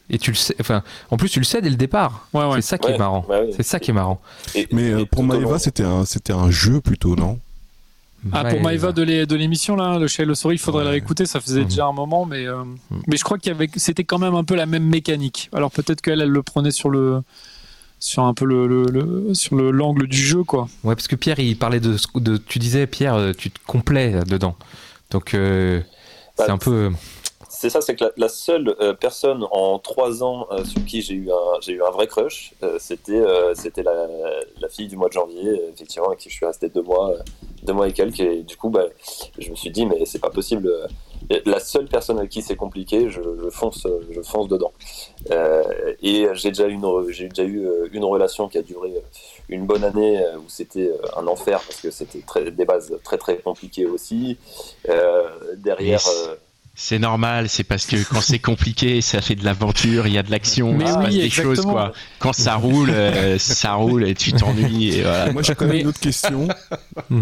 Et tu le sais, enfin, en plus, tu le sais dès le départ. Ouais, ouais. C'est ça qui Ouais, est marrant. ouais, ouais. C'est ça qui est marrant. Et- Mais euh, et pour tout au Maëva, long- c'était un, c'était un jeu plutôt, non? Ah, pour Maëva de l'é- de l'émission, là, le Chez le Souris, il faudrait Ouais. la réécouter, ça faisait Mhm. déjà un moment, mais, euh, mais je crois qu'il y avait, c'était quand même un peu la même mécanique. Alors peut-être qu'elle, elle le prenait sur le, sur un peu le, le, le- sur le, l'angle du jeu, quoi. Ouais, parce que Pierre, il parlait de, de tu disais, Pierre, euh, tu te complais dedans. Donc, euh, Bah, c'est un peu. C'est ça, c'est que la, la seule euh, personne en trois ans euh, sur qui j'ai eu un, j'ai eu un vrai crush, euh, c'était, euh, c'était la, la fille du mois de janvier, euh, effectivement, avec qui je suis resté deux mois, euh, deux mois et quelques. Et du coup, bah, je me suis dit, mais c'est pas possible. euh, La seule personne avec qui c'est compliqué, je, je fonce, euh, je fonce dedans. Euh, et j'ai déjà, une, j'ai déjà eu euh, une relation qui a duré une bonne année euh, où c'était euh, un enfer parce que c'était très, des bases très très compliquées aussi. Euh, derrière. Mais euh, C'est normal, c'est parce que quand c'est compliqué, ça fait de l'aventure, il y a de l'action, Mais il se oui, passe des exactement. choses, quoi. Quand ça roule, euh, ça roule et tu t'ennuies. Et voilà. Moi, j'ai quand même Mais- une autre question. Hmm.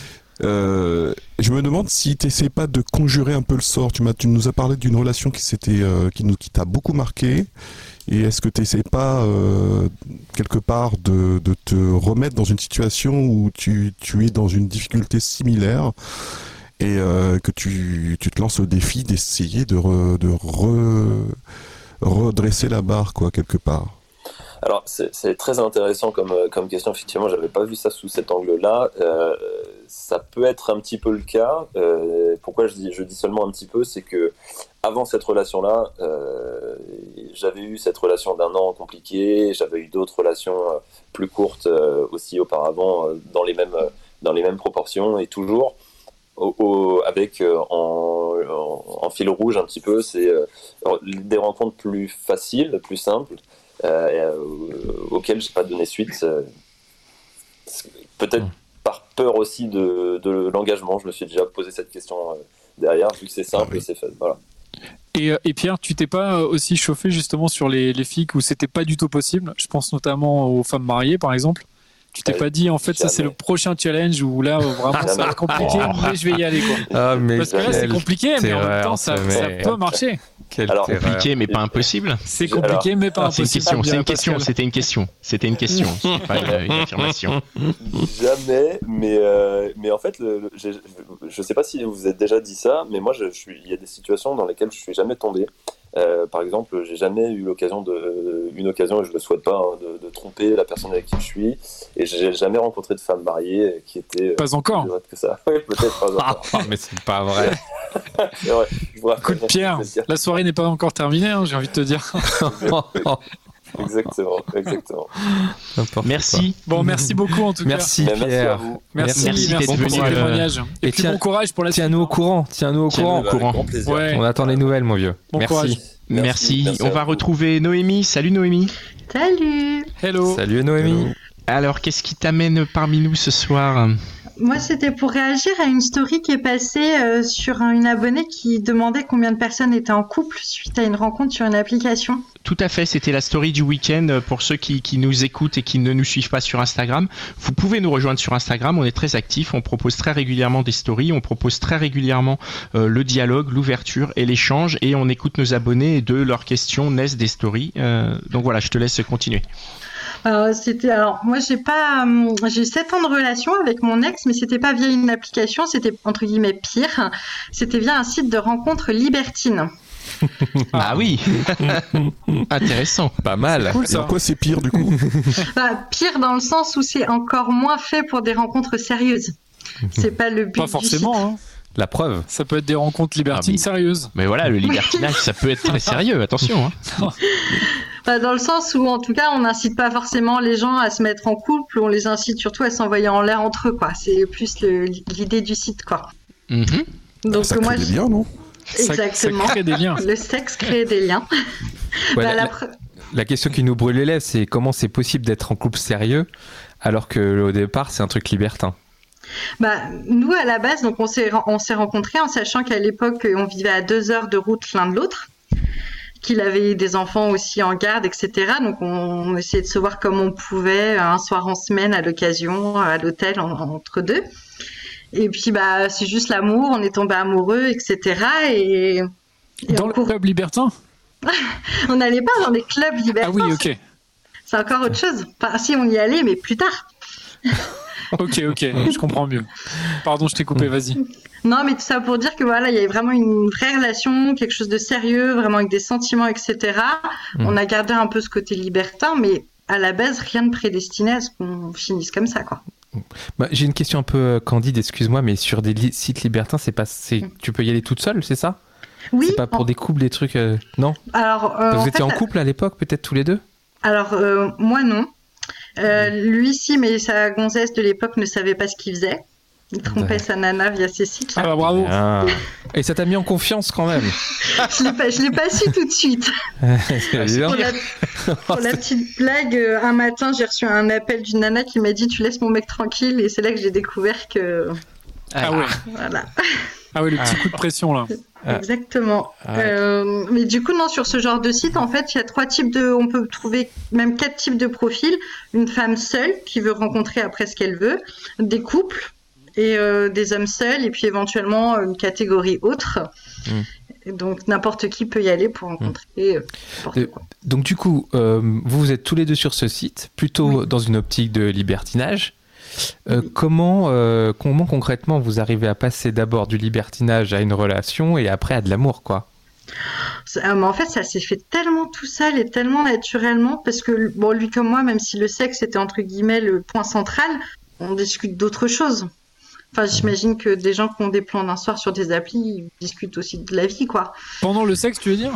Euh, je me demande si tu n'essaies pas de conjurer un peu le sort. Tu, m'as, tu nous as parlé d'une relation qui, s'était, euh, qui, nous, qui t'a beaucoup marqué. Et est-ce que tu n'essaies pas, euh, quelque part, de, de te remettre dans une situation où tu, tu es dans une difficulté similaire et euh, que tu, tu te lances au défi d'essayer de, re, de re, redresser la barre, quoi, quelque part? Alors, c'est, c'est très intéressant comme, comme question. Effectivement, j'avais pas vu ça sous cet angle-là. Euh, ça peut être un petit peu le cas. Euh, pourquoi je dis, je dis seulement un petit peu, c'est que avant cette relation-là, euh, j'avais eu cette relation d'un an compliquée. J'avais eu d'autres relations euh, plus courtes euh, aussi auparavant, euh, dans les mêmes, dans les mêmes proportions et toujours. Au, au, avec euh, en, en, en fil rouge un petit peu, c'est euh, des rencontres plus faciles, plus simples. Euh, euh, auquel j'ai pas donné suite, euh, peut-être mmh. par peur aussi de, de l'engagement. Je me suis déjà posé cette question euh, derrière, vu que c'est simple, ah oui. c'est fait. Voilà. Et, et Pierre, tu t'es pas aussi chauffé justement sur les, les filles où c'était pas du tout possible? Je pense notamment aux femmes mariées, par exemple. Tu t'es euh, pas dit, en fait, jamais. Ça c'est le prochain challenge où là vraiment ça va être compliqué, oh. mais je vais y aller, quoi. Ah, mais parce que là c'est compliqué, mais en même temps ça, mais... ça peut marcher. Quelle Alors, compliqué, mais pas impossible. C'est compliqué, Alors, mais pas impossible. C'est une question. C'est une question. C'était une question. C'était une question. C'est pas une, une affirmation. Jamais, mais euh, mais en fait, le, le, je, je sais pas si vous vous êtes déjà dit ça, mais moi, je, je suis. Il y a des situations dans lesquelles je suis jamais tombé. Euh, par exemple, j'ai jamais eu l'occasion de, une occasion, et je le souhaite pas, hein, de, de tromper la personne avec qui je suis, et j'ai jamais rencontré de femme mariée qui était pas encore. Plus que ça. Oui, peut-être pas encore. Ah, mais c'est pas vrai. C'est vrai. Je vous Écoute, Pierre, la soirée n'est pas encore terminée, hein, j'ai envie de te dire. Exactement, exactement. Merci. Bon, merci beaucoup en tout merci, cas. Pierre. Merci à vous. Merci, merci, merci merci pour ton témoignage. Et, et puis tiens, bon courage pour la suite. Tiens-nous au courant, tiens-nous au courant. Bah, courant. Ouais. On attend les nouvelles, mon vieux. Bon merci. Courage. Merci. Merci. merci On va vous. retrouver Noémie. Salut Noémie. Salut. Hello. Salut Noémie. Hello. Alors, qu'est-ce qui t'amène parmi nous ce soir ? Moi, c'était pour réagir à une story qui est passée euh, sur une abonnée qui demandait combien de personnes étaient en couple suite à une rencontre sur une application. Tout à fait, c'était la story du week-end pour ceux qui, qui nous écoutent et qui ne nous suivent pas sur Instagram. Vous pouvez nous rejoindre sur Instagram, on est très actifs, on propose très régulièrement des stories, on propose très régulièrement euh, le dialogue, l'ouverture et l'échange, et on écoute nos abonnés et de leurs questions naissent des stories. Euh, donc voilà, je te laisse continuer. Euh, c'était alors moi j'ai pas euh, j'ai sept ans de relation avec mon ex, mais c'était pas via une application, c'était entre guillemets pire, c'était via un site de rencontres libertines. Ah oui. Intéressant, pas mal. Cool, ça. En quoi c'est pire du coup? Bah, pire dans le sens où c'est encore moins fait pour des rencontres sérieuses. C'est pas le but. Pas forcément. Du site. Hein. La preuve. Ça peut être des rencontres libertines ah, mais... sérieuses. Mais voilà, le libertinage, ça peut être très sérieux, attention. Hein. Bah, dans le sens où, en tout cas, on n'incite pas forcément les gens à se mettre en couple, on les incite surtout à s'envoyer en l'air entre eux, quoi. C'est plus le, l'idée du site, quoi. Mm-hmm. Donc, ça crée moi, des je... liens, non? Exactement. Ça, ça crée des liens. Le sexe crée des liens. Ouais, bah, la, la... Pre... la question qui nous brûle les lèvres, c'est comment c'est possible d'être en couple sérieux alors que au départ, c'est un truc libertin. Bah, nous, à la base, donc on s'est, on s'est rencontrés en sachant qu'à l'époque, on vivait à deux heures de route l'un de l'autre, qu'il avait des enfants aussi en garde, et cetera. Donc, on, on essayait de se voir comme on pouvait, un soir en semaine, à l'occasion, à l'hôtel, en, entre deux. Et puis, bah, c'est juste l'amour, on est tombé amoureux, et cetera. Et, et Dans le cours... club libertin ? On n'allait pas dans des clubs libertins. Ah oui, ok. C'est encore autre chose. Enfin, si on y allait, mais plus tard. Ok, ok, je comprends mieux. Pardon, je t'ai coupé, vas-y. Non, mais tout ça pour dire que voilà, il y avait vraiment une vraie relation, quelque chose de sérieux, vraiment avec des sentiments, et cetera. Mmh. On a gardé un peu ce côté libertin, mais à la base, rien ne prédestinait à ce qu'on finisse comme ça, quoi. Bah, j'ai une question un peu candide, excuse-moi, mais sur des li- sites libertins, c'est pas, c'est, mmh. tu peux y aller toute seule, c'est ça ? Oui. C'est pas pour en... des couples, des trucs, euh... non ? Alors, euh, vous en étiez fait, en couple à l'époque, peut-être tous les deux ? Alors, euh, moi non. Euh, lui, si, mais sa gonzesse de l'époque ne savait pas ce qu'il faisait. Il trompait sa nana via ses sites. Ah bah bravo. Ah. Et ça t'a mis en confiance quand même. Je l'ai pas, je l'ai pas su tout de suite. pour, la, pour la petite blague, un matin, j'ai reçu un appel d'une nana qui m'a dit « Tu laisses mon mec tranquille » et c'est là que j'ai découvert que... Ah ouais. Voilà. Ah oui, le petit coup de pression là. Exactement. Ah ouais. Euh, mais du coup, non, sur ce genre de site, en fait, il y a trois types de. On peut trouver même quatre types de profils. Une femme seule qui veut rencontrer après ce qu'elle veut, des couples et euh, des hommes seuls, et puis éventuellement une catégorie autre. Mmh. Donc n'importe qui peut y aller pour rencontrer mmh. n'importe de, quoi. Donc du coup, euh, vous, vous êtes tous les deux sur ce site, plutôt oui. dans une optique de libertinage. Euh, oui. comment, euh, comment concrètement vous arrivez à passer d'abord du libertinage à une relation et après à de l'amour, quoi ? Ça, mais en fait, ça s'est fait tellement tout seul et tellement naturellement parce que bon, lui comme moi, même si le sexe était entre guillemets le point central, on discute d'autres choses. Enfin, j'imagine que des gens qui ont des plans d'un soir sur des applis, ils discutent aussi de la vie, quoi. Pendant le sexe, tu veux dire ?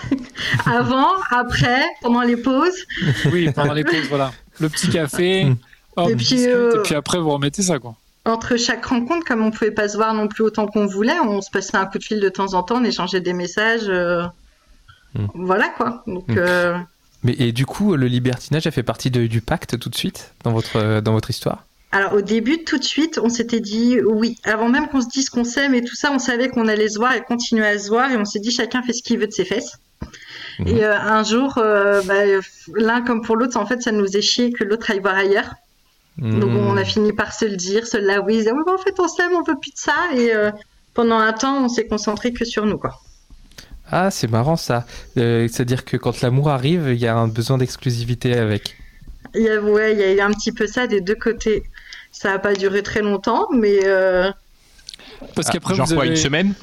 Avant, après, pendant les pauses. Oui, pendant les pauses, voilà. Le petit café. Oh, et, puis, euh, et puis après, vous remettez ça, quoi. Entre chaque rencontre, comme on ne pouvait pas se voir non plus autant qu'on voulait, on se passait un coup de fil de temps en temps, on échangeait des messages. Euh... Mmh. Voilà, quoi. Donc, mmh. euh... Mais, et du coup, le libertinage a fait partie de, du pacte tout de suite dans votre, dans votre histoire ? Alors, au début, tout de suite, on s'était dit oui. Avant même qu'on se dise qu'on s'aime et tout ça, on savait qu'on allait se voir et continuer à se voir. Et on s'est dit chacun fait ce qu'il veut de ses fesses. Mmh. Et euh, un jour, euh, bah, l'un comme pour l'autre, en fait, ça nous est chié que l'autre aille voir ailleurs. Mmh. Donc on a fini par se le dire, se l'avouer, oui, bah, en fait on s'aime, on veut plus de ça, et euh, pendant un temps on s'est concentré que sur nous, quoi. Ah, c'est marrant ça, euh, c'est-à-dire que quand l'amour arrive, il y a un besoin d'exclusivité avec. Il y a, ouais, il y a eu un petit peu ça des deux côtés. Ça n'a pas duré très longtemps, mais euh... parce qu'après ah, genre vous quoi, avez... une semaine.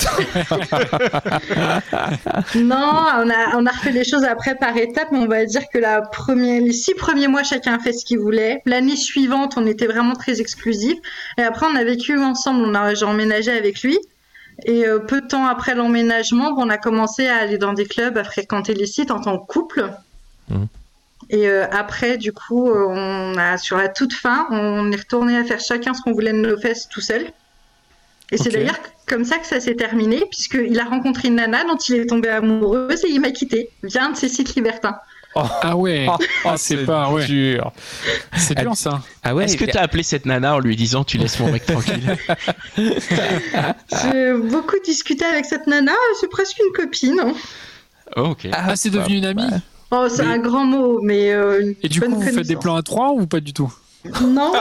Non, on a, on a refait les choses après par étapes, mais on va dire que la première, les six premiers mois, chacun a fait ce qu'il voulait. L'année suivante, on était vraiment très exclusifs. Et après, on a vécu ensemble, on a, j'ai emménagé avec lui. Et euh, peu de temps après l'emménagement, on a commencé à aller dans des clubs, à fréquenter les sites en tant que couple. Mmh. Et euh, après, du coup, on a, sur la toute fin, on est retourné à faire chacun ce qu'on voulait de nos fesses tout seul. Et okay. C'est d'ailleurs comme ça que ça s'est terminé, puisqu'il a rencontré une nana dont il est tombé amoureux et il m'a quitté via un de ses sites libertins. Oh. Ah ouais, oh, ah, c'est, c'est pas ouais. dur. C'est dur ça. Ah ouais. Est-ce que t'as appelé cette nana en lui disant tu laisses mon mec tranquille ? J'ai beaucoup discuté avec cette nana, c'est presque une copine. Oh, ok. Ah, c'est devenu une amie ? Oh, c'est mais... un grand mot, mais. Euh, une et du coup, vous faites des plans à trois ou pas du tout ? Non.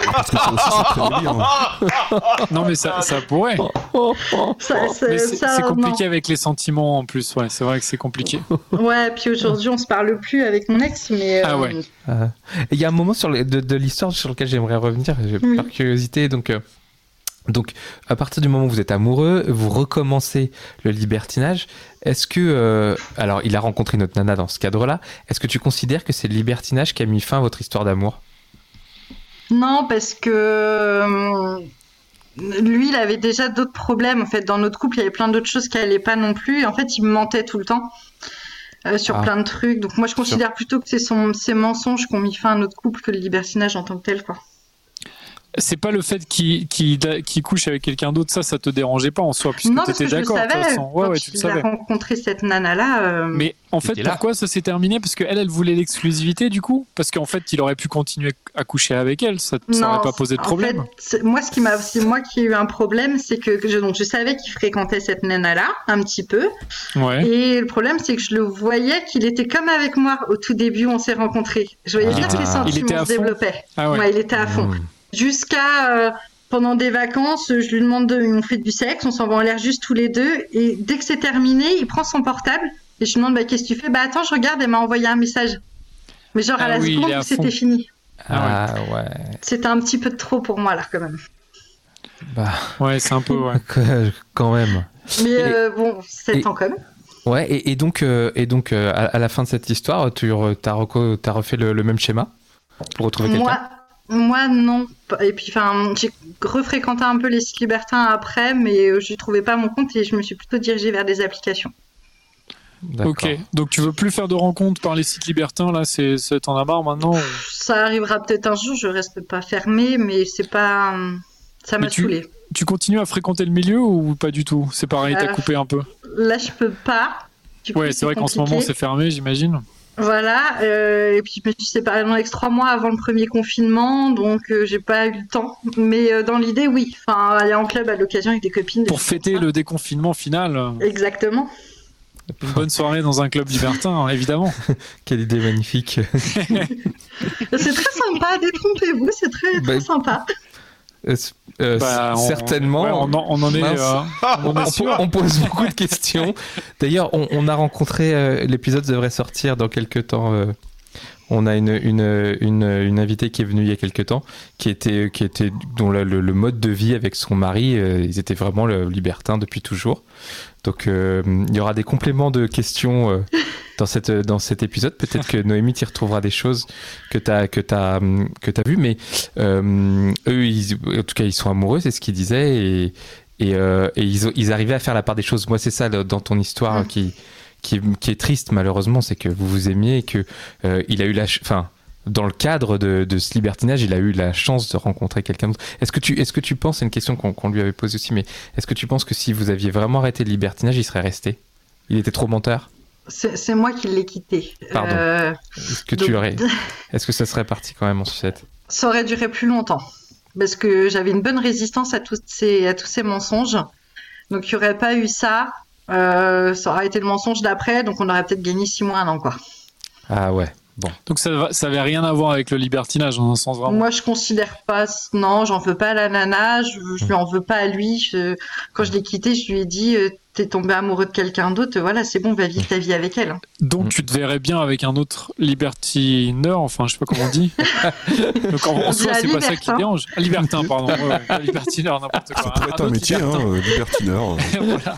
Non, mais ça, ça pourrait. Ça, ça, mais c'est, ça, c'est compliqué non. avec les sentiments en plus. Ouais, c'est vrai que c'est compliqué. Ouais, puis aujourd'hui, on se parle plus avec mon ex, mais. Ah ouais. Il euh, y a un moment sur les, de, de l'histoire sur lequel j'aimerais revenir, j'ai oui. par curiosité. Donc, euh, donc, à partir du moment où vous êtes amoureux, vous recommencez le libertinage. Est-ce que, euh, alors, il a rencontré notre nana dans ce cadre-là. Est-ce que tu considères que c'est le libertinage qui a mis fin à votre histoire d'amour ? Non, parce que euh, lui, il avait déjà d'autres problèmes. En fait, dans notre couple, il y avait plein d'autres choses qui n'allaient pas non plus. Et en fait, il me mentait tout le temps euh, sur ah. plein de trucs. Donc moi, je considère Sûr. plutôt que c'est son, ses mensonges qui ont mis fin à notre couple que le libertinage en tant que tel, quoi. C'est pas le fait qu'il, qu'il, qu'il couche avec quelqu'un d'autre, ça, ça te dérangeait pas en soi, puisque non, t'étais d'accord. Non, parce que je le savais. Ouais, ouais, tu il le savais. a rencontré cette nana-là. Euh... Mais en fait, pourquoi là. ça s'est terminé ? Parce qu'elle, elle voulait l'exclusivité, du coup ? Parce qu'en fait, il aurait pu continuer à coucher avec elle, ça n'aurait pas posé de problème. En fait, moi, ce qui m'a, c'est moi qui ai eu un problème, c'est que, que je, donc, je savais qu'il fréquentait cette nana-là, un petit peu. Ouais. Et le problème, c'est que je le voyais qu'il était comme avec moi au tout début, on s'est rencontrés. Je voyais bien que les sentiments se développaient. Ah ouais. Ouais, il était à fond. Mmh. Jusqu'à euh, pendant des vacances, je lui demande de, on fait du sexe, on s'en va en l'air juste tous les deux, et dès que c'est terminé, il prend son portable, Et je lui demande, bah, qu'est-ce que tu fais? Bah, attends, je regarde, elle m'a envoyé un message. Mais genre, à Ah la oui, il est seconde à où c'était fond. fini. Ah ouais. C'était un petit peu de trop pour moi, là, quand même. Bah, Ouais, c'est un peu, ouais. quand même. Mais Et- euh, bon, sept et- ans quand même. Ouais, et, et donc, euh, et donc euh, à, à la fin de cette histoire, tu re- t'as, reco- t'as refait le, le même schéma pour retrouver quelqu'un? Moi, moi, non. Et puis, enfin, j'ai refréquenté un peu les sites libertins après, mais euh, je trouvais pas mon compte et je me suis plutôt dirigée vers des applications. D'accord. Ok, donc tu veux plus faire de rencontres par les sites libertins, là, c'est, c'est, t'en as marre maintenant ou- Ça arrivera peut-être un jour, je reste pas fermée, mais c'est pas. euh, Ça m'a Mais tu- saoulée. Tu continues à fréquenter le milieu ou pas du tout? C'est pareil, t'as Euh, coupé un peu. Là, je peux pas. Du coup, Ouais, c'est vrai qu'en ce moment compliqué. c'est fermé, j'imagine. Voilà, euh, et puis je me suis séparée de mon ex trois mois avant le premier confinement, donc euh, j'ai pas eu le temps. Mais euh, dans l'idée, oui. Enfin, aller en club à l'occasion avec des copines. des Pour choses fêter comme ça. le déconfinement final, euh, Exactement. une bonne soirée dans un club libertin, hein, évidemment. Quelle idée magnifique. C'est très sympa, détrompez-vous, c'est très, très Bah, sympa. Euh, euh, Bah, on- certainement. ouais, on, en, on en est, Mince. euh, on en est On, sûr. on pose beaucoup de questions. D'ailleurs, on, on a rencontré, euh, l'épisode devrait sortir dans quelques temps. euh, on a une, une, une, une invitée qui est venue il y a quelques temps, qui était, qui était dont le, le- le mode de vie avec son mari, euh, ils étaient vraiment le, libertins depuis toujours. Donc, euh, il y aura des compléments de questions euh, dans, cette, dans cet épisode. Peut-être que Noémie t'y retrouvera des choses que tu as que t'as, hum, que t'as vues, mais euh, eux, ils, en tout cas, ils sont amoureux, c'est ce qu'ils disaient, et, et, euh, et ils, ont- ils arrivaient à faire la part des choses. Moi, c'est ça là, dans ton histoire Mm. qui, qui, est- qui est triste, malheureusement, c'est que vous vous aimiez et que euh, il a eu la, ch- enfin, dans le cadre de, de ce libertinage, il a eu la chance de rencontrer quelqu'un d'autre. Est-ce que tu, est-ce que tu penses, c'est une question qu'on, qu'on lui avait posée aussi, mais est-ce que tu penses que si vous aviez vraiment arrêté le libertinage, il serait resté? Il était trop menteur? C'est c'est moi qui l'ai quitté. Pardon. Euh, Est-ce que donc, tu aurais, est-ce que ça serait parti quand même en sucette? Ça aurait duré plus longtemps. Parce que j'avais une bonne résistance à tous ces, à tous ces mensonges. Donc, il n'y aurait pas eu ça. Euh, ça aurait été le mensonge d'après. Donc, on aurait peut-être gagné six mois, un an, quoi. Ah ouais, bon. Donc ça, va- ça avait rien à voir avec le libertinage, dans un sens vraiment. Moi, je considère pas. Non, j'en veux pas à la nana. Je, je lui en veux pas à lui. Je- quand je l'ai quitté, je lui ai dit euh, t'es tombé amoureux de quelqu'un d'autre. Voilà, c'est bon, va vivre ta vie avec elle. Donc Mm. tu te verrais bien avec un autre libertineur, enfin je sais pas comment on dit. Donc en, en On soi dit c'est un pas ça qui libertin. dérange. Ah, libertin, pardon. Ouais, ouais, pas libertineur, n'importe quoi. Ça pourrait être un autre métier, hein, libertin. euh, libertineur. Voilà.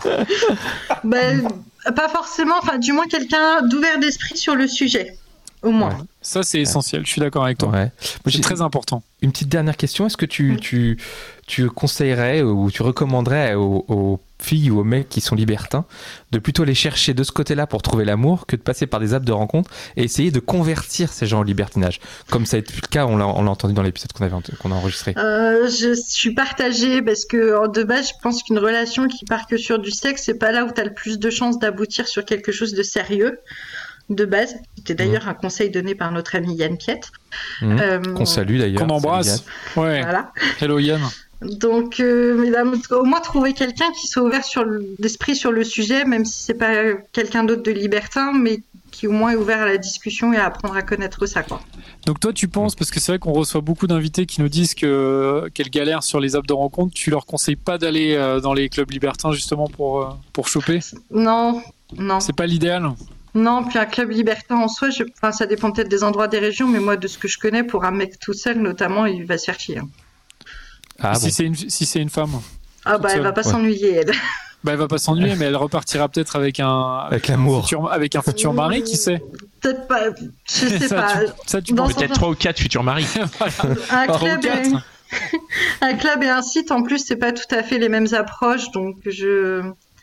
Ben, pas forcément. Enfin, du moins quelqu'un d'ouvert d'esprit sur le sujet, au moins. Ouais. Ça c'est essentiel, je suis d'accord avec toi. Ouais. Moi, C'est j'ai très important. une petite dernière question. Est-ce que tu, Oui. tu, tu conseillerais ou tu recommanderais aux, aux filles ou aux mecs qui sont libertins de plutôt aller chercher de ce côté-là pour trouver l'amour que de passer par des apps de rencontre et essayer de convertir ces gens au libertinage? Comme ça a été le cas, on l'a, on l'a entendu dans l'épisode qu'on, avait, qu'on a enregistré. Euh, je suis partagée parce que de base, je pense qu'une relation qui part que sur du sexe, c'est pas là où tu as le plus de chances d'aboutir sur quelque chose de sérieux. De base, c'était d'ailleurs un conseil donné par notre ami Yann Piette. Mmh. Euh, Qu'on salue d'ailleurs. Qu'on embrasse. Salut, Ouais. Voilà. Hello Yann. Donc, euh, mesdames, au moins trouver quelqu'un qui soit ouvert sur l'esprit sur le sujet, même si c'est pas quelqu'un d'autre de libertin, mais qui au moins est ouvert à la discussion et à apprendre à connaître ça, quoi. Donc toi tu penses, parce que c'est vrai qu'on reçoit beaucoup d'invités qui nous disent que qu'elles galèrent sur les apps de rencontre, tu leur conseilles pas d'aller euh, dans les clubs libertins justement pour, euh, pour choper? Non, non. C'est pas l'idéal? Non, puis un club libertin en soi, je... enfin, ça dépend peut-être des endroits, des régions, mais moi, de ce que je connais, pour un mec tout seul, notamment, il va se faire chier. hein. Ah, Et si bon. c'est une, si c'est une femme? Ah Toute bah, elle seule. va pas Ouais. s'ennuyer, elle. Bah, elle va pas s'ennuyer, mais elle repartira peut-être avec un, Avec l'amour. un futur, avec un futur mari, qui sait? Peut-être pas, je sais ça, pas. tu, ça, tu Dans penses- son- Peut-être trois ou quatre futurs maris. Un Par club, ou quatre. et... un club et un site, en plus, c'est pas tout à fait les mêmes approches, donc je...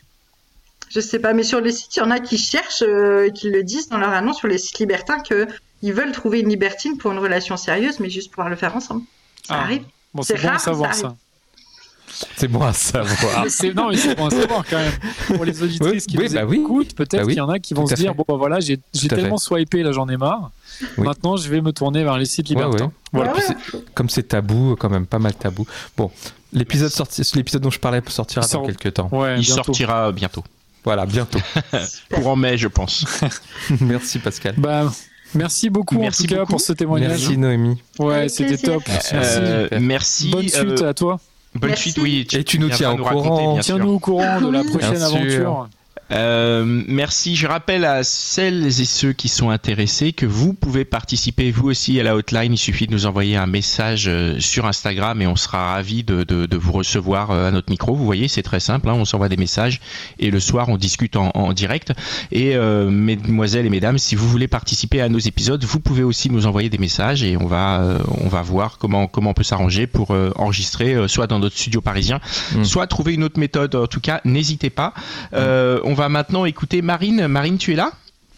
Je sais pas, mais sur les sites, il y en a qui cherchent, euh, qui le disent dans leur annonce sur les sites libertins, qu'ils veulent trouver une libertine pour une relation sérieuse, mais juste pouvoir le faire ensemble. Ça Ah. arrive. Bon, c'est C'est bon à rare, savoir ça ça. C'est bon à savoir. Mais c'est- non, mais c'est bon à savoir quand même. Pour les auditrices Oui, qui oui, nous bah oui. écoutent, peut-être Bah oui, qu'il y en a qui vont tout se à dire fait. bon bah voilà, j'ai j'ai Tout à tellement swipé, là j'en ai marre. Oui. Maintenant, je vais me tourner vers les sites Ouais, libertins. ouais. Voilà. Ouais, Puis c'est- comme c'est tabou, quand même pas mal tabou. Bon, l'épisode, sorti, l'épisode dont je parlais sortira Il sort- dans quelques temps. Ouais, Il bientôt. sortira bientôt. Voilà, bientôt. Courant mai, je pense. Merci Pascal. Bah, merci beaucoup Merci en tout cas beaucoup. pour ce témoignage. Merci Noémie. Ouais, Avec c'était plaisir. top. Merci. Euh, super. merci. Bonne suite euh, à toi. bonne Merci. suite, oui. Et tu nous viendras tiens au nous raconter, courant. bien sûr. Tiens-nous au courant de la Oui. prochaine Bien sûr. aventure. Euh, merci. Je rappelle à celles et ceux qui sont intéressés que vous pouvez participer vous aussi à la hotline. Il suffit de nous envoyer un message sur Instagram et on sera ravis de, de, de vous recevoir à notre micro. Vous voyez, c'est très simple. Hein, on s'envoie des messages et le soir on discute en, en direct. Et euh, mesdemoiselles et mesdames, si vous voulez participer à nos épisodes, vous pouvez aussi nous envoyer des messages et on va euh, on va voir comment comment on peut s'arranger pour euh, enregistrer euh, soit dans notre studio parisien, mmh. soit trouver une autre méthode. En tout cas, n'hésitez pas. Euh, on va maintenant écouter Marine. Marine, tu es là ?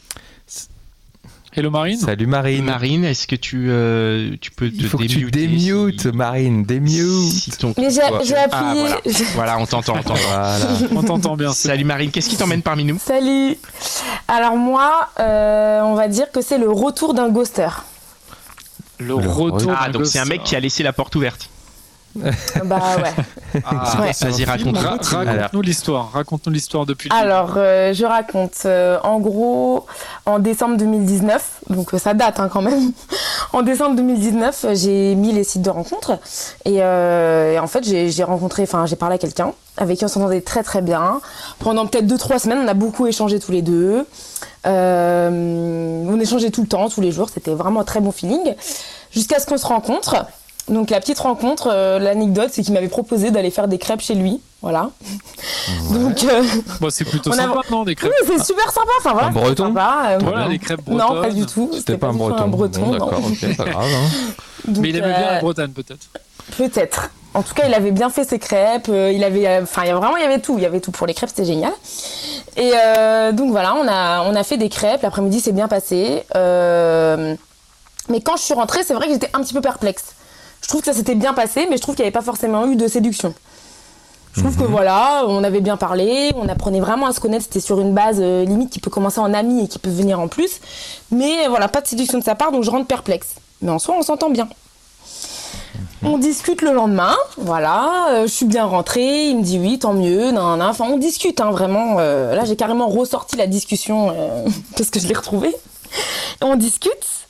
Hello Marine. Salut Marine. Marine, est-ce que tu, euh, tu peux te Il faut que tu démutes, si... Marine, démute. Si ton... Mais j'ai, j'ai appuyé. Ah, voilà. voilà, on t'entend, on t'entend. Voilà. On t'entend bien. Salut Marine, qu'est-ce qui t'emmène parmi nous ? Salut. Alors moi, euh, on va dire que c'est le retour d'un ghoster. Le, le retour Ah, d'un donc ghoster. C'est un mec qui a laissé la porte ouverte. Bah ouais. Ah, ouais. Vas-y, raconte. Ra- raconte-nous l'histoire. Raconte-nous l'histoire depuis. Alors, euh, je raconte. Euh, en gros, en décembre deux mille dix-neuf, donc euh, ça date hein, quand même. En décembre deux mille dix-neuf, j'ai mis les sites de rencontres et, euh, et en fait, j'ai, j'ai rencontré, enfin, j'ai parlé à quelqu'un avec qui on s'entendait très très bien. Pendant peut-être deux trois semaines, on a beaucoup échangé tous les deux. Euh, on échangeait tout le temps, tous les jours. C'était vraiment un très bon feeling. Jusqu'à ce qu'on se rencontre. Donc la petite rencontre, euh, l'anecdote, c'est qu'il m'avait proposé d'aller faire des crêpes chez lui, voilà. Ouais. Donc euh, bon, c'est plutôt sympa, a... non, des crêpes. Oui, c'est super sympa, enfin voilà. Un breton. Sympa, euh, voilà, les crêpes bretonnes. Non, pas du tout. C'était, C'était pas, pas un breton. Un breton. Bon, d'accord, ok, pas grave. Hein. Donc, mais il aimait euh, bien la Bretagne, peut-être. Peut-être. En tout cas, il avait bien fait ses crêpes. Euh, il avait, enfin, il y a vraiment, il y avait tout. Il y avait tout pour les crêpes, c'était génial. Et euh, donc voilà, on a, on a fait des crêpes. L'après-midi, c'est bien passé. Euh, mais quand je suis rentrée, c'est vrai que j'étais un petit peu perplexe. Je trouve que ça s'était bien passé, mais je trouve qu'il n'y avait pas forcément eu de séduction. Je trouve mmh. que voilà, on avait bien parlé, on apprenait vraiment à se connaître, c'était sur une base euh, limite qui peut commencer en ami et qui peut venir en plus. Mais voilà, pas de séduction de sa part, donc je rentre perplexe. Mais en soi, on s'entend bien. Mmh. On discute le lendemain, voilà, euh, je suis bien rentrée, il me dit oui, tant mieux, nan, nan. Enfin, on discute, hein, vraiment. Euh, là, j'ai carrément ressorti la discussion euh, parce que je l'ai retrouvée. Et on discute.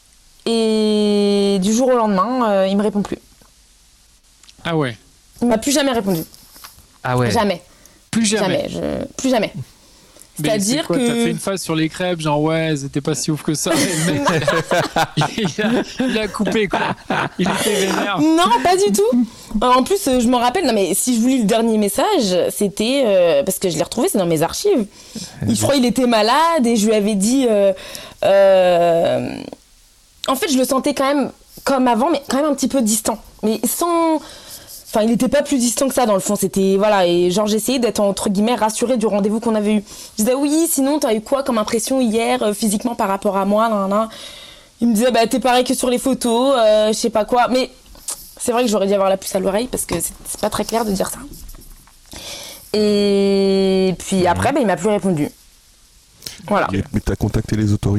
Et du jour au lendemain, euh, il me répond plus. Ah ouais. Il m'a plus jamais répondu. Ah ouais. Jamais. Plus jamais. jamais je... Plus jamais. Mais c'est-à-dire c'est quoi, que t'as fait une phase sur les crêpes, genre ouais, c'était pas si ouf que ça. Le mec, il, a, il a coupé quoi. Il était vénère. Non, pas du tout. En plus, je m'en rappelle. Non mais si je vous lis le dernier message, c'était euh, parce que je l'ai retrouvé, c'est dans mes archives. Je crois qu'il était malade et je lui avais dit. Euh, euh, En fait, je le sentais quand même comme avant, mais quand même un petit peu distant. Mais sans... Enfin, il n'était pas plus distant que ça, dans le fond. C'était... Voilà, et genre, j'essayais d'être, entre guillemets, rassurée du rendez-vous qu'on avait eu. Je disais, oui, sinon, t'as eu quoi comme impression hier, euh, physiquement, par rapport à moi, nan, nan. Il me disait, bah, t'es pareil que sur les photos, euh, je sais pas quoi. Mais c'est vrai que j'aurais dû avoir la puce à l'oreille, parce que c'est, c'est pas très clair de dire ça. Et puis après, bah, il m'a plus répondu. Voilà. Mais t'as contacté les autorités ?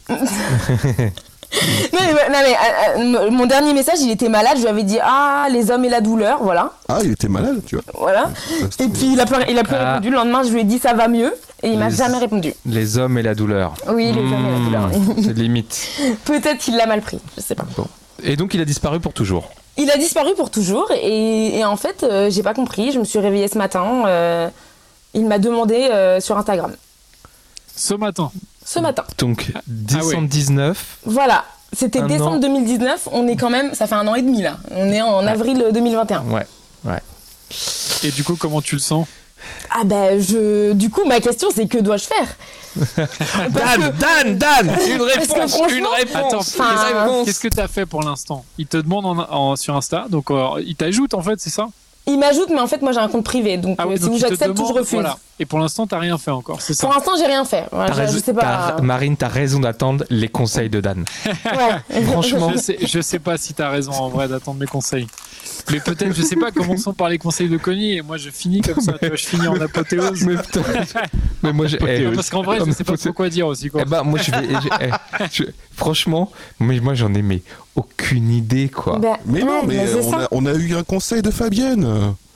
Non mais, non, mais euh, mon dernier message, il était malade. Je lui avais dit ah les hommes et la douleur, voilà. Ah il était malade, tu vois. Voilà. Et puis il a plus, il a plus ah. répondu. Le lendemain, je lui ai dit ça va mieux et il les, m'a jamais répondu. Les hommes et la douleur. Oui, les mmh, hommes et la douleur. C'est limite. Peut-être qu'il l'a mal pris, je sais pas. Bon. Et donc il a disparu pour toujours. Il a disparu pour toujours et, et en fait euh, j'ai pas compris. Je me suis réveillée ce matin. Euh, il m'a demandé euh, sur Instagram. Ce matin. Ce matin. Donc décembre dix-neuf. Voilà, c'était décembre deux mille dix-neuf. On est quand même, ça fait un an et demi là. On est en avril deux mille vingt et un. Ouais, ouais. Et du coup, comment tu le sens ? Ah ben je, du coup ma question c'est que dois-je faire ? Dan, que... Dan, Dan, une réponse, une réponse. Attends, enfin... une réponse. Qu'est-ce que t'as fait pour l'instant ? Il te demande en, en, sur Insta, donc euh, il t'ajoute en fait, c'est ça ? Il m'ajoute, mais en fait, moi, j'ai un compte privé. Donc, ah oui, euh, donc si j'accepte demande, ou je refuse. Voilà. Et pour l'instant, t'as rien fait encore, c'est ça ? Pour l'instant, j'ai rien fait. Ouais, je, raison, je sais pas. T'as, Marine, t'as raison d'attendre les conseils de Dan. Ouais. Franchement. Je sais, je sais pas si t'as raison, en vrai, d'attendre mes conseils. Mais peut-être, je sais pas, commençons par les conseils de Connie, et moi, je finis comme ça, tu vois, je finis en apothéose. Mais, mais moi, je... Eh, parce qu'en vrai, je sais pas trop quoi dire aussi, quoi. Eh ben, moi, je vais... je, eh, je, franchement, mais moi, j'en ai mais aucune idée, quoi. Ben, mais non, ouais, mais, mais on, a, on a eu un conseil de Fabienne.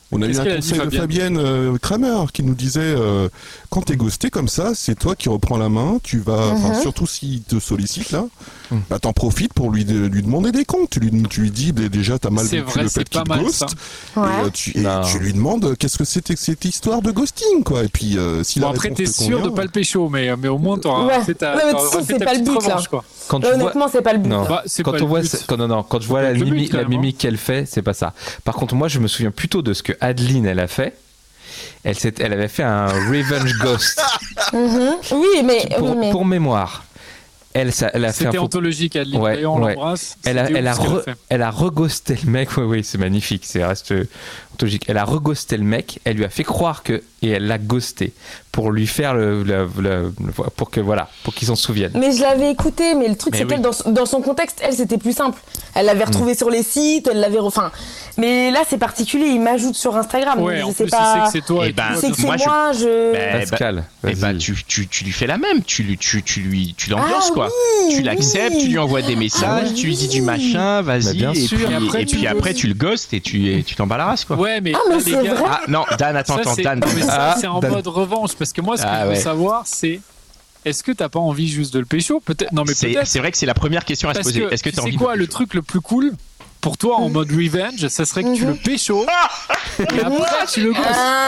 On a Qu'est-ce eu un qu'elle a dit, conseil de Fabienne Fabienne euh, Kramer qui nous disait euh, quand t'es ghosté comme ça, c'est toi qui reprends la main, tu vas, enfin Mhm. surtout s'il te sollicite là, Mm. bah t'en profites pour lui de- lui demander des comptes. Tu lui, tu lui dis bah, déjà t'as mal C'est vécu vrai, le c'est fait qu'il pas te mal, ghost, ça. et, Ouais. euh, tu, et Non. tu lui demandes euh, qu'est-ce que c'était que cette histoire de ghosting quoi. Et puis euh, si Bon, la après, réponse t'es te sûr de convient, pas le pécho, mais, mais au moins, t'auras Ouais. fait ta, Ouais, mais t'auras tu sais, fait c'est ta pas le petite but, là. revanche, quoi. Quand Là, tu vois, honnêtement, c'est pas le but. non. là. Bah, c'est quand pas on le voit, but. ce- quand, non, non, quand je vois Ça la, peut être le but, limi- quand la même, hein. mimique qu'elle fait, c'est pas ça. Par contre, moi, je me souviens plutôt de ce que Adeline, elle a fait. Elle, s'est- elle avait fait un revenge ghost. Mhm. Oui, mais, Pour, oui, mais... pour mémoire, elle, ça, elle a fait un C'était faux- anthologique, Adeline. Ouais, D'ailleurs, on ouais. l'embrasse. Elle a, C'était elle, a ouf ce qu'elle re- fait. elle a reghosté le mec, oui, oui, c'est magnifique, c'est reste euh, anthologique. Elle a reghosté le mec, elle lui a fait croire que, et elle l'a ghosté pour lui faire le, le- le- le- pour que voilà, pour qu'il s'en souvienne. Mais je l'avais écouté, mais le truc Mais c'est oui. qu'elle, dans, son- dans son contexte, elle c'était plus simple. Elle l'avait retrouvé sur les sites, elle l'avait. re- Enfin, mais là c'est particulier, il m'ajoute sur Instagram. Ouais, donc en je sais plus, pas. il sait que c'est toi. Eh et ben, tout, Il sait bien que sûr. c'est moi, moi, je- je. Ben, Pascal, Eh vas-y. ben, tu, tu, tu lui fais la même, tu, lui- tu, tu lui tu l'ambiances Ah quoi. oui, Tu l'acceptes, oui. tu lui envoies des messages, Ah tu lui dis du oui. machin, Bah, vas-y, bien et sûr. puis, Et après, et tu puis le après ghostes. tu le ghostes et tu, et tu t'en bats la race quoi. Ouais, mais Ah, là, mais les c'est gars, vrai. Ah non, Dan, attends, ça, attends, c'est Dan. mais ça, Ah, c'est en Dan. mode revanche. Parce que moi, ce que Ah, je veux ouais. savoir, c'est est-ce que t'as pas envie juste de le pécho? Peut-être. Non, mais C'est peut-être. c'est vrai que c'est la première question à se Parce poser. que Est-ce que tu tu as sais envie quoi, de le truc le plus cool pour toi en mode revenge, ça serait que tu le pécho et après tu le gosses.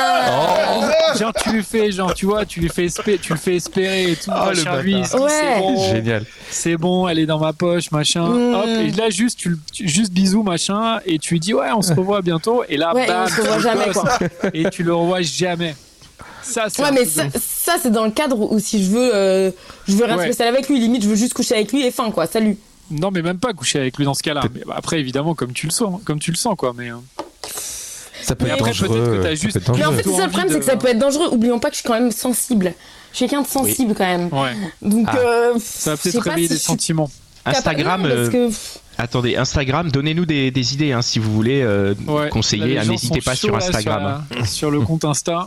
Ah. Genre tu lui fais, genre tu vois, tu lui fais espérer, tu le fais espérer et tout. Oh, le machin, lui, il se dit, bâtard. c'est Ouais. bon, Génial. c'est bon, elle est dans ma poche, machin. Mm. Hop, et là juste tu, le- tu- juste bisous machin et tu lui dis ouais, on se revoit bientôt et là Ouais, et bam, on se revoit tu le jamais, gosses. quoi. Et tu le revois jamais. Ça c'est Ouais, un mais truc de ça, ouf. ça, c'est dans le cadre où si je veux, euh, je veux rien Ouais. spécial avec lui, limite je veux juste coucher avec lui et fin quoi, salut. Non, mais même pas coucher avec lui dans ce cas-là. Mais bah, après évidemment comme tu le sens, comme tu le sens quoi, mais euh, Ça peut Mais être après, peut-être dangereux. que t'as ça juste- peut être Mais en dangereux. fait, c'est ça le envie problème, de- c'est que ça peut être dangereux. Oublions pas que je suis quand même sensible. Je suis quelqu'un de sensible quand même. ouais, Donc, Ah. euh, ça va je sais peut-être pas réveiller si des je suis sentiments. Instagram, capable, parce euh, que- attendez, Instagram, donnez-nous des, des idées hein, si vous voulez euh, Ouais. Là, conseiller. les hein, gens N'hésitez sont pas sur chauds, là, Instagram. Sur, la- sur le compte Insta.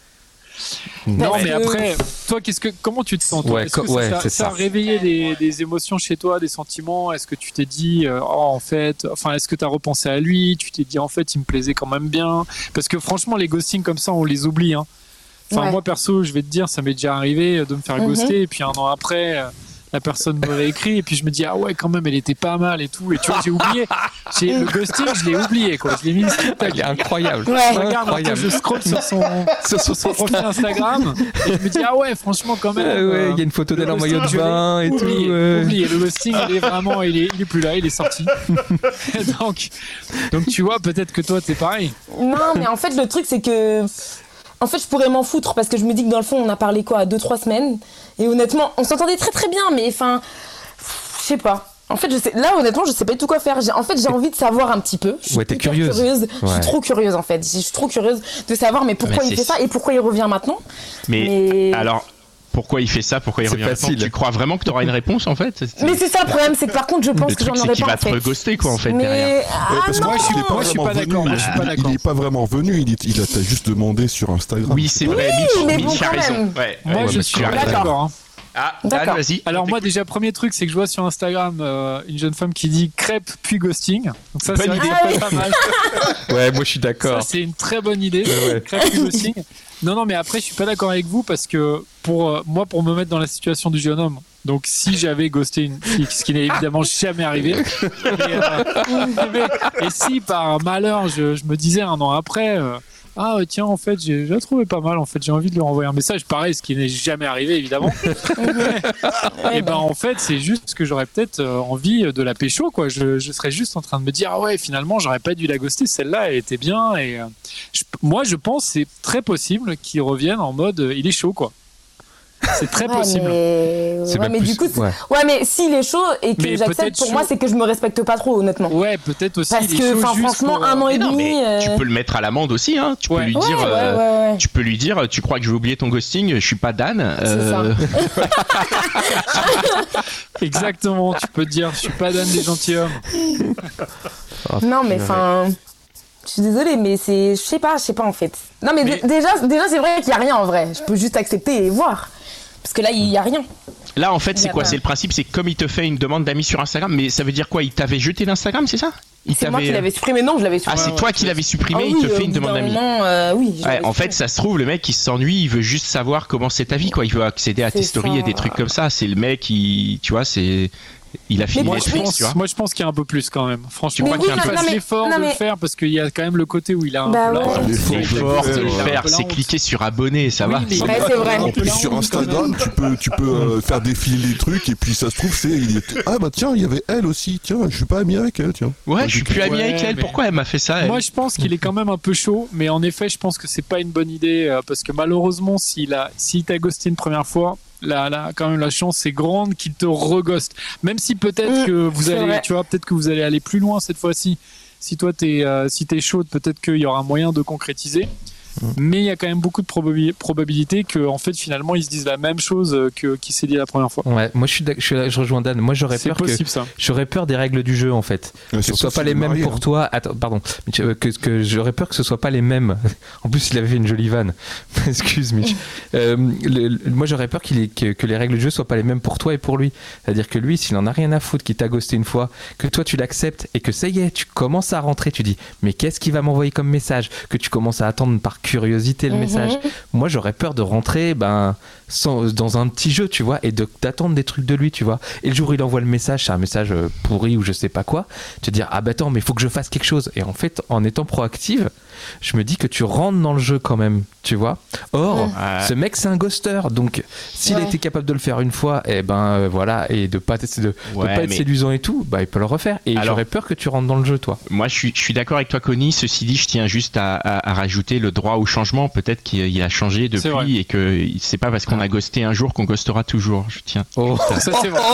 Non, Parce mais que- après, toi, qu'est-ce que, comment tu te sens toi Ouais, Est-ce que co- ouais, ça, c'est ça a ça. réveillé des, des émotions chez toi, des sentiments Est-ce que tu t'es dit, euh, oh, en fait, enfin, est-ce que tu as repensé à lui Tu t'es dit, en fait, il me plaisait quand même bien Parce que franchement, les ghostings comme ça, on les oublie. Hein. Enfin, Ouais. moi, perso, je vais te dire, ça m'est déjà arrivé de me faire Mhm. ghoster, et puis un an après. euh, La personne me réécrit et puis je me dis ah ouais quand même elle était pas mal et tout et tu vois j'ai oublié j'ai, le ghosting je l'ai oublié quoi je l'ai mis sur TikTok. Il est incroyable. Ouais. Je regarde un peu, Incroyable. je scrolle sur son, sur son profil Instagram et je me dis ah ouais franchement quand même Euh, ouais, euh, il y a une photo le d'elle en maillot de ghosting, je bain l'ai et tout. oublié, ouais. oublié. Le ghosting il est vraiment il est, il est plus là il est sorti donc, donc tu vois peut-être que toi t'es pareil Non, mais en fait, le truc, c'est que. En fait, je pourrais m'en foutre parce que je me dis que dans le fond, on a parlé quoi, deux, trois semaines. Et honnêtement, on s'entendait très très bien, mais enfin. Je sais pas. En fait, je sais, là, honnêtement, je sais pas du tout quoi faire. J'ai, en fait, j'ai envie de savoir un petit peu. Je suis Ouais, t'es hyper curieuse. Je Ouais. suis trop curieuse, en fait. Je suis trop curieuse de savoir, mais pourquoi Mais il fait c'est- ça et pourquoi il revient maintenant. Mais, Mais- alors, pourquoi il fait ça Pourquoi il C'est revient maintenant facile. Tu crois vraiment que tu auras une réponse en fait Mais c'est ça le problème, c'est que par contre, je pense Le que j'en truc, c'est aurais qu'il pas. va en te fait. reghoster quoi en fait mais... derrière. Ah, Ouais, parce que non. moi, je suis- il est pas moi, je suis vraiment pas d'accord. venu, Moi, je suis pas il- d'accord. Il est pas vraiment venu, il, est- il a t'as juste demandé sur Instagram. Oui, c'est vrai, Oui, Mitch, mais Mitch bon, a quand raison. même. Ouais, moi ouais, je mais suis tu as pas raison. d'accord hein. Ah, Dan, D'accord. vas-y. Alors moi déjà premier truc c'est que je vois sur Instagram euh, une jeune femme qui dit crêpe puis ghosting donc ça c'est Bonne vrai que idée. c'est pas mal Ouais, moi je suis ça d'accord. c'est une très bonne idée Ouais, ouais. crêpe puis ghosting non non mais après je suis pas d'accord avec vous parce que pour euh, moi pour me mettre dans la situation du jeune homme donc si j'avais ghosté une fille ce qui n'est évidemment jamais arrivé mais, euh, mais- et si par malheur je, je me disais un an après euh, ah tiens en fait j'ai, j'ai trouvé pas mal en fait j'ai envie de lui renvoyer un message pareil ce qui n'est jamais arrivé évidemment et ben en fait c'est juste que j'aurais peut-être euh, envie de la pécho quoi je, je serais juste en train de me dire ah ouais finalement j'aurais pas dû la ghoster celle-là elle était bien et euh, je- moi je pense que c'est très possible qu'il revienne en mode euh, il est chaud quoi c'est très Ouais, possible mais, C'est ouais, même mais plus- du coup, c'est- ouais. ouais, mais s'il est chaud et que Mais j'accepte, peut-être pour moi, chaud. c'est que je me respecte pas trop, honnêtement. ouais peut-être aussi Parce il est que, chaud enfin, juste franchement, pour, un an euh, et Mais non, demi. mais euh, tu peux le mettre à l'amende aussi, hein. Tu Ouais. peux lui Ouais, dire, ouais, euh, ouais, ouais. tu peux lui dire, tu crois que je vais oublier ton ghosting Je suis pas Dan. C'est euh, exactement tu peux te dire je suis pas Dan des gentilshommes Non, mais enfin. Je suis désolée, mais c'est. Je sais pas, je sais pas en fait. Non, mais, Mais- dé- déjà, déjà c'est vrai qu'il y a rien en vrai. Je peux juste accepter et voir. Parce que là, il y a rien. Là, en fait, c'est Il y a quoi? pas. C'est le principe, c'est comme il te fait une demande d'amis sur Instagram, mais ça veut dire quoi? Il t'avait jeté d'Instagram, c'est ça? Il C'est moi t'avait- qui l'avais supprimé. Non, je l'avais Ah, supprimé. c'est toi qui l'avais supprimé, Ah il oui, te fait au une bout demande d'un d'amis. moment, euh, oui, je Ouais, l'avais en fait, supprimé. ça se trouve, le mec, il s'ennuie, il veut juste savoir comment c'est ta vie, quoi. Il veut accéder à tes C'est stories ça. et des trucs comme ça. C'est le mec qui, tu vois, c'est, il a fini Moi, je Netflix, pense, tu vois. moi, je pense qu'il y a un peu plus quand même. Franchement, Tu crois qu'il qu'il y a un peu fasse plus l'effort Non, de mais- le faire parce qu'il y a quand même le côté où il a un Bah peu la ouais. honte. L'effort C'est de le fort de faire, le ouais. faire, Ouais. c'est cliquer sur abonner, ça Oui, va. mais- Ça Ouais, va. c'est vrai. En plus, Là, sur on- Instagram, tu peux, tu peux euh, faire défiler les trucs et puis ça se trouve, c'est. il est- Ah bah tiens, il y avait elle aussi, tiens, je suis pas ami avec elle, tiens. Ouais, je suis plus ami Ouais, avec elle. mais- Pourquoi elle m'a fait ça elle Moi, je pense qu'il est quand même un peu chaud, mais en effet, je pense que c'est pas une bonne idée euh, parce que malheureusement, s'il a, s'il t'a ghosté une première fois, là, là, quand même, la chance est grande qu'il te reghoste. Même si peut-être Mmh, que vous c'est allez, vrai. tu vois, peut-être que vous allez aller plus loin cette fois-ci. Si toi t'es, euh, si t'es chaude, peut-être qu'il y aura moyen de concrétiser. Mais il y a quand même beaucoup de probabi- probabilité que, en fait, finalement, ils se disent la même chose euh, que qui s'est dit la première fois. Ouais, moi je suis, d'ac- je, suis là- je rejoins Dan. Moi j'aurais C'est peur que possible ça. j'aurais peur des règles du jeu en fait. Ouais, Que ce surtout soit pas s'il les est mêmes marié, pour hein. toi. Attends, pardon. Mais tu- euh, Que, que j'aurais peur que ce soit pas les mêmes. En plus, il avait fait une jolie vanne. Excuse Mitch. Euh, le- le- moi j'aurais peur qu'il ait, que, que les règles du jeu soient pas les mêmes pour toi et pour lui. C'est-à-dire que lui, s'il en a rien à foutre, qu'il t'a ghosté une fois, que toi tu l'acceptes et que ça y est, tu commences à rentrer, tu dis mais qu'est-ce qu'il va m'envoyer comme message? Que tu commences à attendre par curiosité le Mhm. message. Moi j'aurais peur de rentrer ben, sans, dans un petit jeu, tu vois, et de, d'attendre des trucs de lui, tu vois. Et le jour où il envoie le message, c'est un message euh, pourri ou je sais pas quoi, te dire ah bah attends, mais il faut que je fasse quelque chose. Et en fait, en étant proactive, je me dis que tu rentres dans le jeu quand même, tu vois. Or, Ouais. ce mec c'est un ghoster, donc s'il Ouais. a été capable de le faire une fois, et ben euh, voilà, et de pas, de, de Ouais, pas être mais- séduisant et tout, bah il peut le refaire. Et Alors- j'aurais peur que tu rentres dans le jeu, toi. Moi, je suis, je suis d'accord avec toi, Connie. Ceci dit, je tiens juste à, à- à rajouter le droit au changement. Peut-être qu'il il a changé C'est vrai. depuis et que c'est pas parce qu'on a ghosté un jour qu'on ghostera toujours. Je tiens. Oh. Ça, c'est vrai.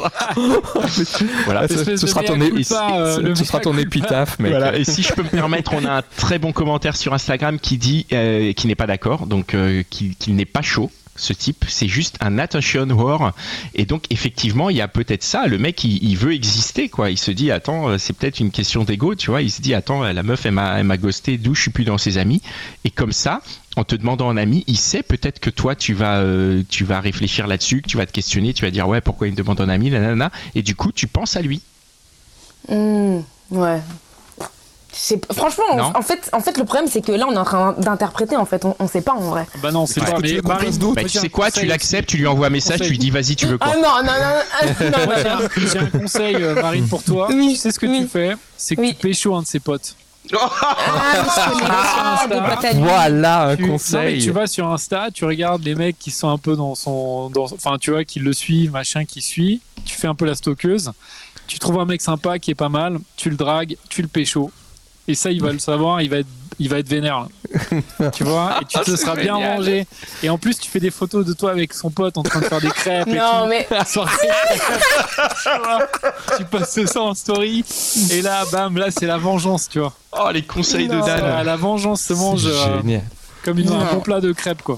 Voilà. Ah, ce, Espèce ce de sera ton, mea é- culpa, euh, ce- le ce sera ton mea culpa. épitaphe, mec. Voilà. Et si je peux me permettre, on a un très bon commentaire sur Instagram qui dit euh, qui n'est pas d'accord, donc euh, qu'il qu'il n'est pas chaud. Ce type, c'est juste un attention whore. Et donc, effectivement, il y a peut-être ça. Le mec, il, il veut exister, quoi. Il se dit, attends, euh, c'est peut-être une question d'ego, tu vois. Il se dit, attends, la meuf, elle m'a, elle m'a ghosté, d'où je suis plus dans ses amis. Et comme ça, en te demandant un ami, il sait peut-être que toi, tu vas, euh, tu vas réfléchir là-dessus, que tu vas te questionner, tu vas dire, ouais, pourquoi il me demande un ami, nanana. Et du coup, tu penses à lui. Mmh, ouais. C'est- Franchement, Non. en fait, en fait, le problème, c'est que là, on est en train d'interpréter, en fait. On, on sait pas, en vrai. Bah non, c'est Ouais. pas. Est-ce que tu Mais veux qu'on Marine, fasse d'autres Bah, moi, tu j'ai sais un quoi, conseil tu l'acceptes, tu lui envoies un message, tu lui dis, vas-y, tu veux quoi. Ah non, non, non, non, Moi, j'ai non, non. un- j'ai un conseil, euh, Marine, pour toi. Oui, Tu sais ce que oui. tu fais, c'est que Oui. tu pécho un de ses potes. Ah, je connais pas des potes à lui. Voilà un Tu, non, mais conseil. tu vas sur Insta, tu regardes les mecs qui sont un peu dans son, dans, enfin, tu vois, qui le suivent, machin, qui suit. Tu fais un peu la stockeuse. Tu trouves un mec sympa qui est pas mal, tu le dragues, tu le pécho. Et ça, il va le savoir, il va être, il va être vénère. Là. Tu vois, et tu te seras bien génial. mangé. Et en plus, tu fais des photos de toi avec son pote en train de faire des crêpes. et Non, tout. mais Soirée crêpes. Tu vois, tu passes ça en story. Et là, bam, là, c'est la vengeance, tu vois. Oh, les conseils de Non. Dan. La, la vengeance se mange euh, Génial. comme une, un Non. bon plat de crêpes, quoi.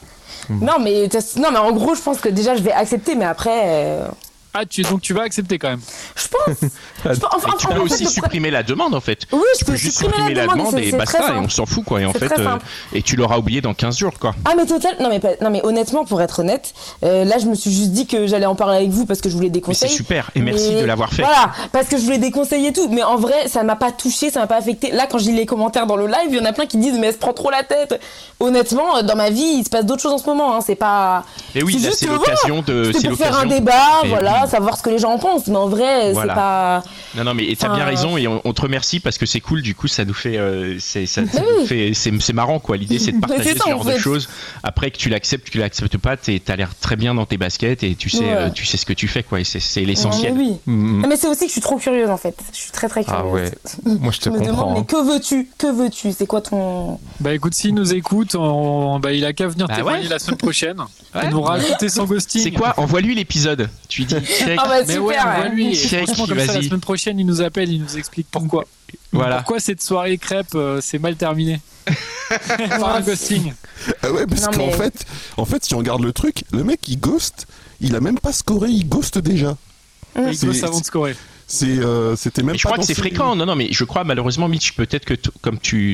non, mais t'as- non, mais en gros, je pense que déjà, je vais accepter, mais après, euh, Ah, tu, donc tu vas accepter quand même. je pense. Je pense- enfin, Et tu en peux fait, aussi le- supprimer la demande en fait. Oui, Tu je peux peux juste supprimer supprimer la demande c'est- et c'est basta très et simple. on s'en fout quoi. Et en C'est fait, très euh, simple. et tu l'auras oublié dans quinze jours quoi. Ah mais total, non mais pas- non mais honnêtement pour être honnête, euh, là je me suis juste dit que j'allais en parler avec vous parce que je voulais des Mais c'est conseils. super et merci Mais de l'avoir fait. Voilà, parce que je voulais des conseils et tout, mais en vrai ça m'a pas touché, ça m'a pas affecté. Là quand je lis les commentaires dans le live, il y en a plein qui disent mais elle se prend trop la tête. Honnêtement, euh, dans ma vie il se passe d'autres choses en ce moment, hein. C'est pas. Et oui, c'est là juste c'est que, l'occasion de, C'est c'est pour faire un l'occasion. débat, Et voilà, oui. savoir ce que les gens en pensent, mais en vrai Voilà. c'est pas. Non non mais et t'as Enfin, bien raison et on, on te remercie parce que c'est cool du coup ça nous fait euh, c'est ça, ça Mais nous oui. fait c'est c'est marrant quoi. L'idée c'est de Mais partager c'est ça, ce genre en de fait. choses. Après que tu l'acceptes, que tu l'acceptes pas, t'es- t'as l'air très bien dans tes baskets et tu sais Ouais. euh, tu sais ce que tu fais quoi et c'est c'est Non, l'essentiel. mais oui. Mm. Ah, mais c'est aussi que je suis trop curieuse en fait. Je suis très très curieuse. Ah ouais. Moi je te Je me demande, comprends. mais hein. que veux-tu Que veux-tu C'est quoi ton. Bah écoute, s'il nous écoute, on- bah, il a qu'à venir Ah témoigner ouais la semaine prochaine. Ouais. Et nous raconter son ghosting. C'est quoi? Envoie-lui l'épisode. Tu lui dis check. Ah bah Mais super. ouais, on voit ouais. lui. Et Check, franchement, comme ça, la vas-y. semaine prochaine, il nous appelle, il nous explique pourquoi. Voilà. Pourquoi cette soirée crêpe euh, s'est mal terminée. Par un ghosting. Ah ouais, parce Non, qu'en mais- fait, en fait, si on regarde le truc, le mec il ghost, il a même pas scoré, il ghost déjà. Il C'est- gosse avant de scorer. C'est, euh, c'était même Mais je pas crois que dans c'est ses- fréquent. Non, non, mais je crois malheureusement, Mitch, peut-être que t- comme tu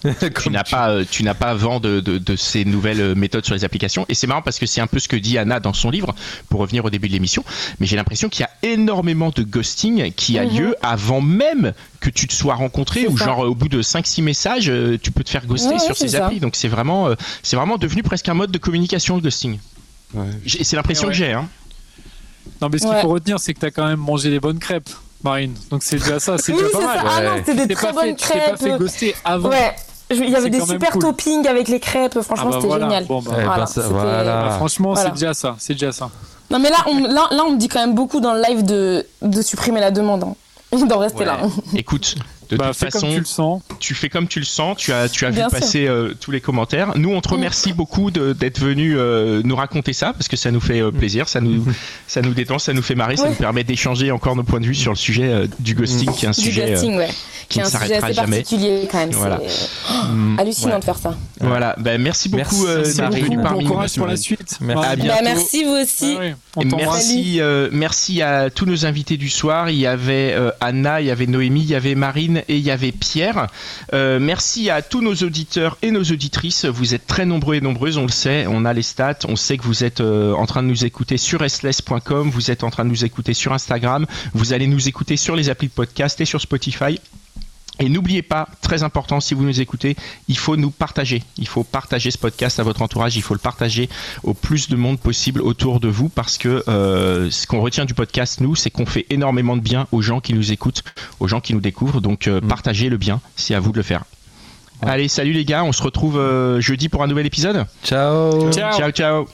tu n'as pas, euh, tu n'as pas vent de, de, de ces nouvelles méthodes sur les applications. Et c'est marrant parce que c'est un peu ce que dit Anna dans son livre, pour revenir au début de l'émission. Mais j'ai l'impression qu'il y a énormément de ghosting qui a mm-hmm. lieu avant même que tu te sois rencontré, c'est ou ça. Genre au bout de cinq six messages, tu peux te faire ghoster ouais, sur ces ça. applis. Donc c'est vraiment, euh, c'est vraiment devenu presque un mode de communication, le ghosting. Ouais. C'est l'impression ouais. que j'ai. Hein. Non, mais ce qu'il ouais. faut retenir, c'est que tu as quand même mangé des bonnes crêpes, Marine. Donc c'est déjà ça, c'est oui, déjà pas mal. Ah non, c'était des très bonnes fait, crêpes. Tu t'es pas fait ghoster avant. Ouais. Il y avait c'est des super cool. toppings avec les crêpes. Franchement, ah bah c'était voilà. génial. Bon, bah, voilà, bah, ça, voilà. Bah, franchement, voilà. c'est déjà ça. C'est déjà ça. Non, mais là, on, là, là, on me dit quand même beaucoup dans le live de, de supprimer la demande. Hein. D'en rester ouais. là. Écoute, de bah, toute fais façon, comme tu le sens. Tu fais comme tu le sens. Tu as, tu as vu Bien passer euh, tous les commentaires. Nous, on te remercie mmh. beaucoup de, d'être venu euh, nous raconter ça parce que ça nous fait euh, plaisir, ça nous, ça nous détend, ça nous fait marrer, ouais. ça nous permet d'échanger encore nos points de vue sur le sujet euh, du ghosting, qui est un du sujet ghosting, euh, ouais. qui, qui ne s'arrêtera jamais. Particulier quand même. Voilà. C'est oh, hallucinant ouais. de faire ça. Voilà. Ben merci beaucoup merci d'être venu parmi nous. Bon courage pour la suite. Merci. À bientôt. Bah, merci vous aussi. Ah ouais, et merci, euh, merci à tous nos invités du soir. Il y avait euh, Anna, il y avait Noémie, il y avait Marine et il y avait Pierre. Euh, merci à tous nos auditeurs et nos auditrices. Vous êtes très nombreux et nombreuses, on le sait. On a les stats. On sait que vous êtes euh, en train de nous écouter sur restless point com. Vous êtes en train de nous écouter sur Instagram. Vous allez nous écouter sur les applis de podcast et sur Spotify. Et n'oubliez pas, très important, si vous nous écoutez, il faut nous partager. Il faut partager ce podcast à votre entourage. Il faut le partager au plus de monde possible autour de vous parce que euh, ce qu'on retient du podcast, nous, c'est qu'on fait énormément de bien aux gens qui nous écoutent, aux gens qui nous découvrent. Donc, euh, mmh. partagez le bien. C'est à vous de le faire. Ouais. Allez, salut les gars. On se retrouve euh, jeudi pour un nouvel épisode. Ciao. Ciao, ciao. ciao.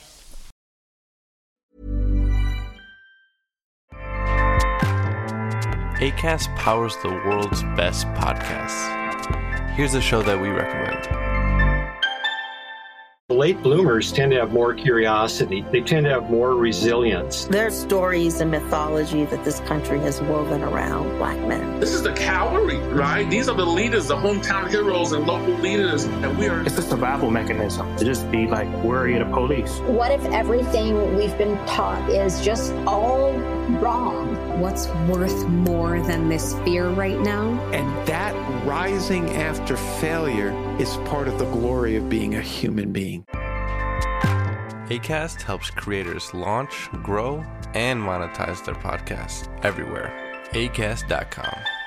Acast powers the world's best podcasts. Here's a show that we recommend. Late bloomers tend to have more curiosity. They tend to have more resilience. There's stories and mythology that this country has woven around black men. This is the cavalry, right? These are the leaders, the hometown heroes and local leaders. And we are... It's a survival mechanism to just be like worried of police. What if everything we've been taught is just all wrong? What's worth more than this fear right now? And that rising after failure is part of the glory of being a human being. Acast helps creators launch, grow, and monetize their podcasts everywhere. acast dot com.